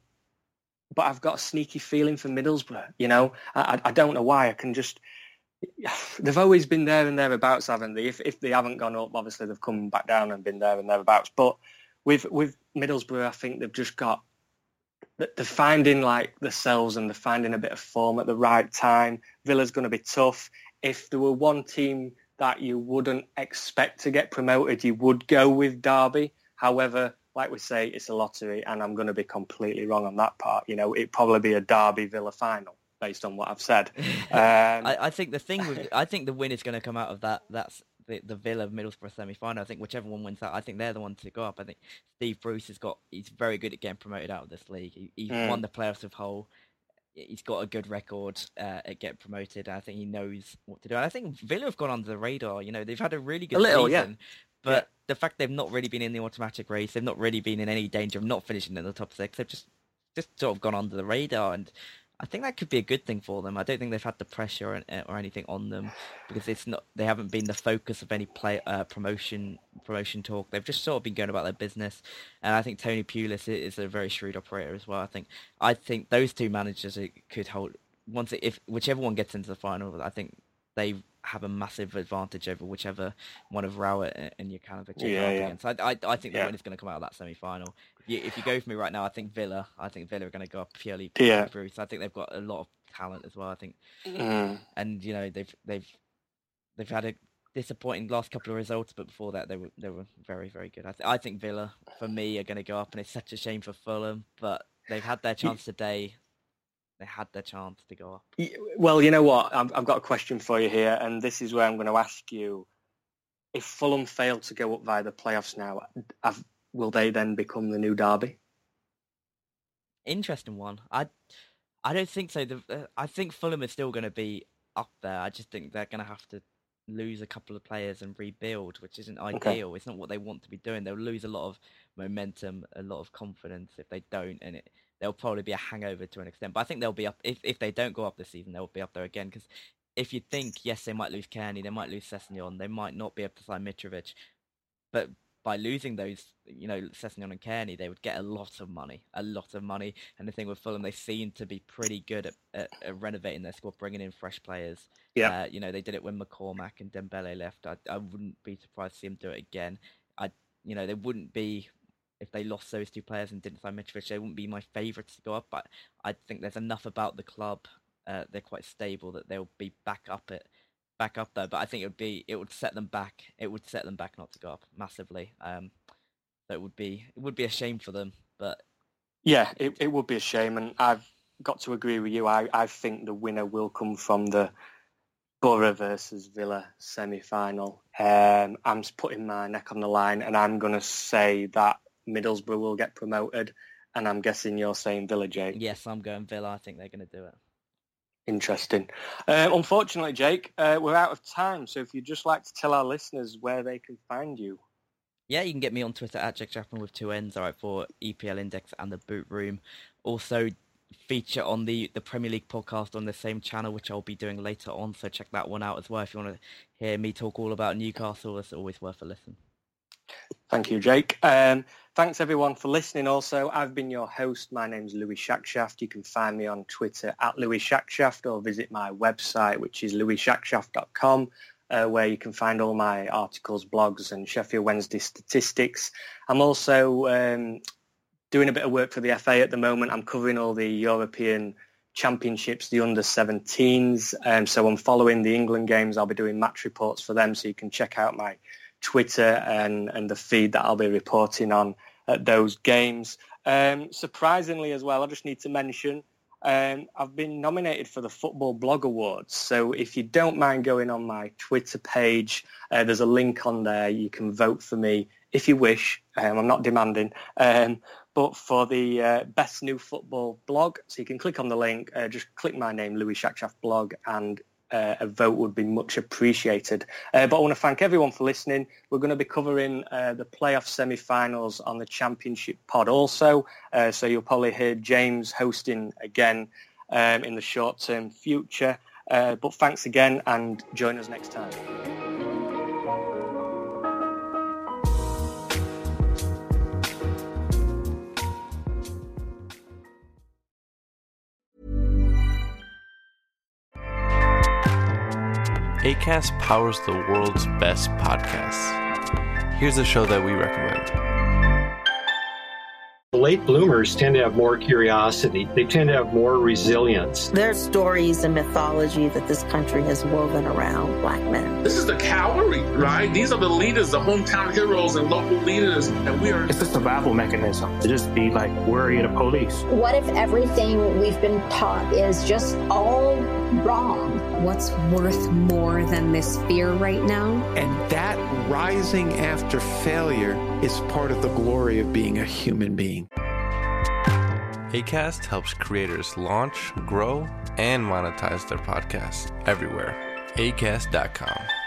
[SPEAKER 4] but I've got a sneaky feeling for Middlesbrough. You know, I, I don't know why. I can just, they've always been there and thereabouts, haven't they? If if they haven't gone up, obviously they've come back down and been there and thereabouts. But with with Middlesbrough, I think they've just got, they're finding like themselves, and they're finding a bit of form at the right time. Villa's going to be tough. If there were one team that you wouldn't expect to get promoted, you would go with Derby. However, like we say, it's a lottery, and I'm going to be completely wrong on that part. You know, it'd probably be a Derby Villa final. based on what I've said. Um,
[SPEAKER 5] I, I think the thing with I think the win is going to come out of that. That's the, the Villa Middlesbrough semi-final. I think whichever one wins that, I think they're the one to go up. I think Steve Bruce has got. He's very good at getting promoted out of this league. He, he's mm. won the playoffs of Hull. He's got a good record uh, at getting promoted. And I think he knows what to do. And I think Villa have gone under the radar. You know, they've had a really good
[SPEAKER 4] a little,
[SPEAKER 5] season,
[SPEAKER 4] yeah.
[SPEAKER 5] but
[SPEAKER 4] yeah.
[SPEAKER 5] the fact they've not really been in the automatic race, they've not really been in any danger of not finishing in the top six. They've just just sort of gone under the radar, and I think that could be a good thing for them. I don't think they've had the pressure or, or anything on them because it's not. They haven't been the focus of any play uh, promotion promotion talk. They've just sort of been going about their business, and I think Tony Pulis is a very shrewd operator as well. I think I think those two managers could hold once it, if whichever one gets into the final. I think they have a massive advantage over whichever one of Rowett and Jokanovic are
[SPEAKER 4] yeah, yeah.
[SPEAKER 5] against. I, I, I think the
[SPEAKER 4] yeah.
[SPEAKER 5] win is going to come out of that semi-final. If you, if you go for me right now, I think Villa. I think Villa are going to go up purely
[SPEAKER 4] yeah.
[SPEAKER 5] through. So I think they've got a lot of talent as well. I think,
[SPEAKER 4] mm.
[SPEAKER 5] and you know they've they've they've had a disappointing last couple of results, but before that they were they were very very good. I, th- I think Villa for me are going to go up, and it's such a shame for Fulham, but they've had their chance today. They had their chance to go up.
[SPEAKER 4] Well, you know what? I've, I've got a question for you here, and this is where I'm going to ask you. If Fulham fail to go up via the playoffs now, have, will they then become the new Derby?
[SPEAKER 5] Interesting one. I I don't think so. The, uh, I think Fulham is still going to be up there. I just think they're going to have to lose a couple of players and rebuild, which isn't ideal. Okay. It's not what they want to be doing. They'll lose a lot of momentum, a lot of confidence if they don't, and it they'll probably be a hangover to an extent. But I think they'll be up, if if they don't go up this season, they'll be up there again. Because if you think, yes, they might lose Kearney, they might lose Sessegnon, they might not be able to sign Mitrovic. But by losing those, you know, Sessegnon and Kearney, they would get a lot of money, a lot of money. And the thing with Fulham, they seem to be pretty good at, at, at renovating their squad, bringing in fresh players.
[SPEAKER 4] Yeah.
[SPEAKER 5] Uh, you know, they did it when McCormack and Dembele left. I, I wouldn't be surprised to see them do it again. I, you know, they wouldn't be... If they lost those two players and didn't sign Mitrovic, they wouldn't be my favourites to go up. But I think there's enough about the club; uh, they're quite stable that they'll be back up it, back up there. But I think it would be, it would set them back. It would set them back not to go up massively. Um, so it would be, it would be a shame for them. But
[SPEAKER 4] yeah, it it would be a shame, and I've got to agree with you. I, I think the winner will come from the Borough versus Villa semi-final. Um, I'm putting my neck on the line, and I'm going to say that Middlesbrough will get promoted, and I'm guessing you're saying Villa, Jake.
[SPEAKER 5] Yes, I'm going Villa. I think they're going to do it.
[SPEAKER 4] Interesting. Uh, unfortunately, Jake, uh, we're out of time, so if you'd just like to tell our listeners where they can find you.
[SPEAKER 5] Yeah, you can get me on Twitter at Jake Chapman with two N's, all right, for E P L Index and the Boot Room. Also, feature on the, the Premier League podcast on the same channel, which I'll be doing later on, so check that one out as well. If you want to hear me talk all about Newcastle, it's always worth a listen.
[SPEAKER 4] Thank you, Jake. Um, thanks, everyone, for listening also. I've been your host. My name's Louis Shackshaft. You can find me on Twitter at Louis Shackshaft or visit my website, which is louis shackshaft dot com, uh, where you can find all my articles, blogs, and Sheffield Wednesday statistics. I'm also um, doing a bit of work for the F A at the moment. I'm covering all the European Championships, the under seventeens. Um, so I'm following the England games. I'll be doing match reports for them, so you can check out my Twitter and, and the feed that I'll be reporting on at those games. Um, surprisingly as well, I just need to mention, um, I've been nominated for the Football Blog Awards. So if you don't mind going on my Twitter page, uh, there's a link on there. You can vote for me if you wish. Um, I'm not demanding. Um, but for the uh, best new football blog, so you can click on the link, uh, just click my name, Louis Shackshaft Blog, and Uh, a vote would be much appreciated. Uh, but I want to thank everyone for listening. We're going to be covering uh, the playoff semi-finals on the Championship pod also. Uh, so you'll probably hear James hosting again um, in the short-term future. Uh, but thanks again, and join us next time.
[SPEAKER 7] Acast powers the world's best podcasts. Here's a show that we recommend.
[SPEAKER 8] late bloomers tend to have more curiosity. They tend to have more resilience.
[SPEAKER 9] There are stories and mythology that this country has woven around Black men.
[SPEAKER 10] This is the cavalry, right? These are the leaders, the hometown heroes and local leaders, and we are...
[SPEAKER 11] It's a survival mechanism to just be like worry of the police.
[SPEAKER 12] What if everything we've been taught is just all wrong?
[SPEAKER 13] What's worth more than this fear right now?
[SPEAKER 14] And that rising after failure is part of the glory of being a human being.
[SPEAKER 7] Acast helps creators launch, grow, and monetize their podcasts everywhere. acast dot com.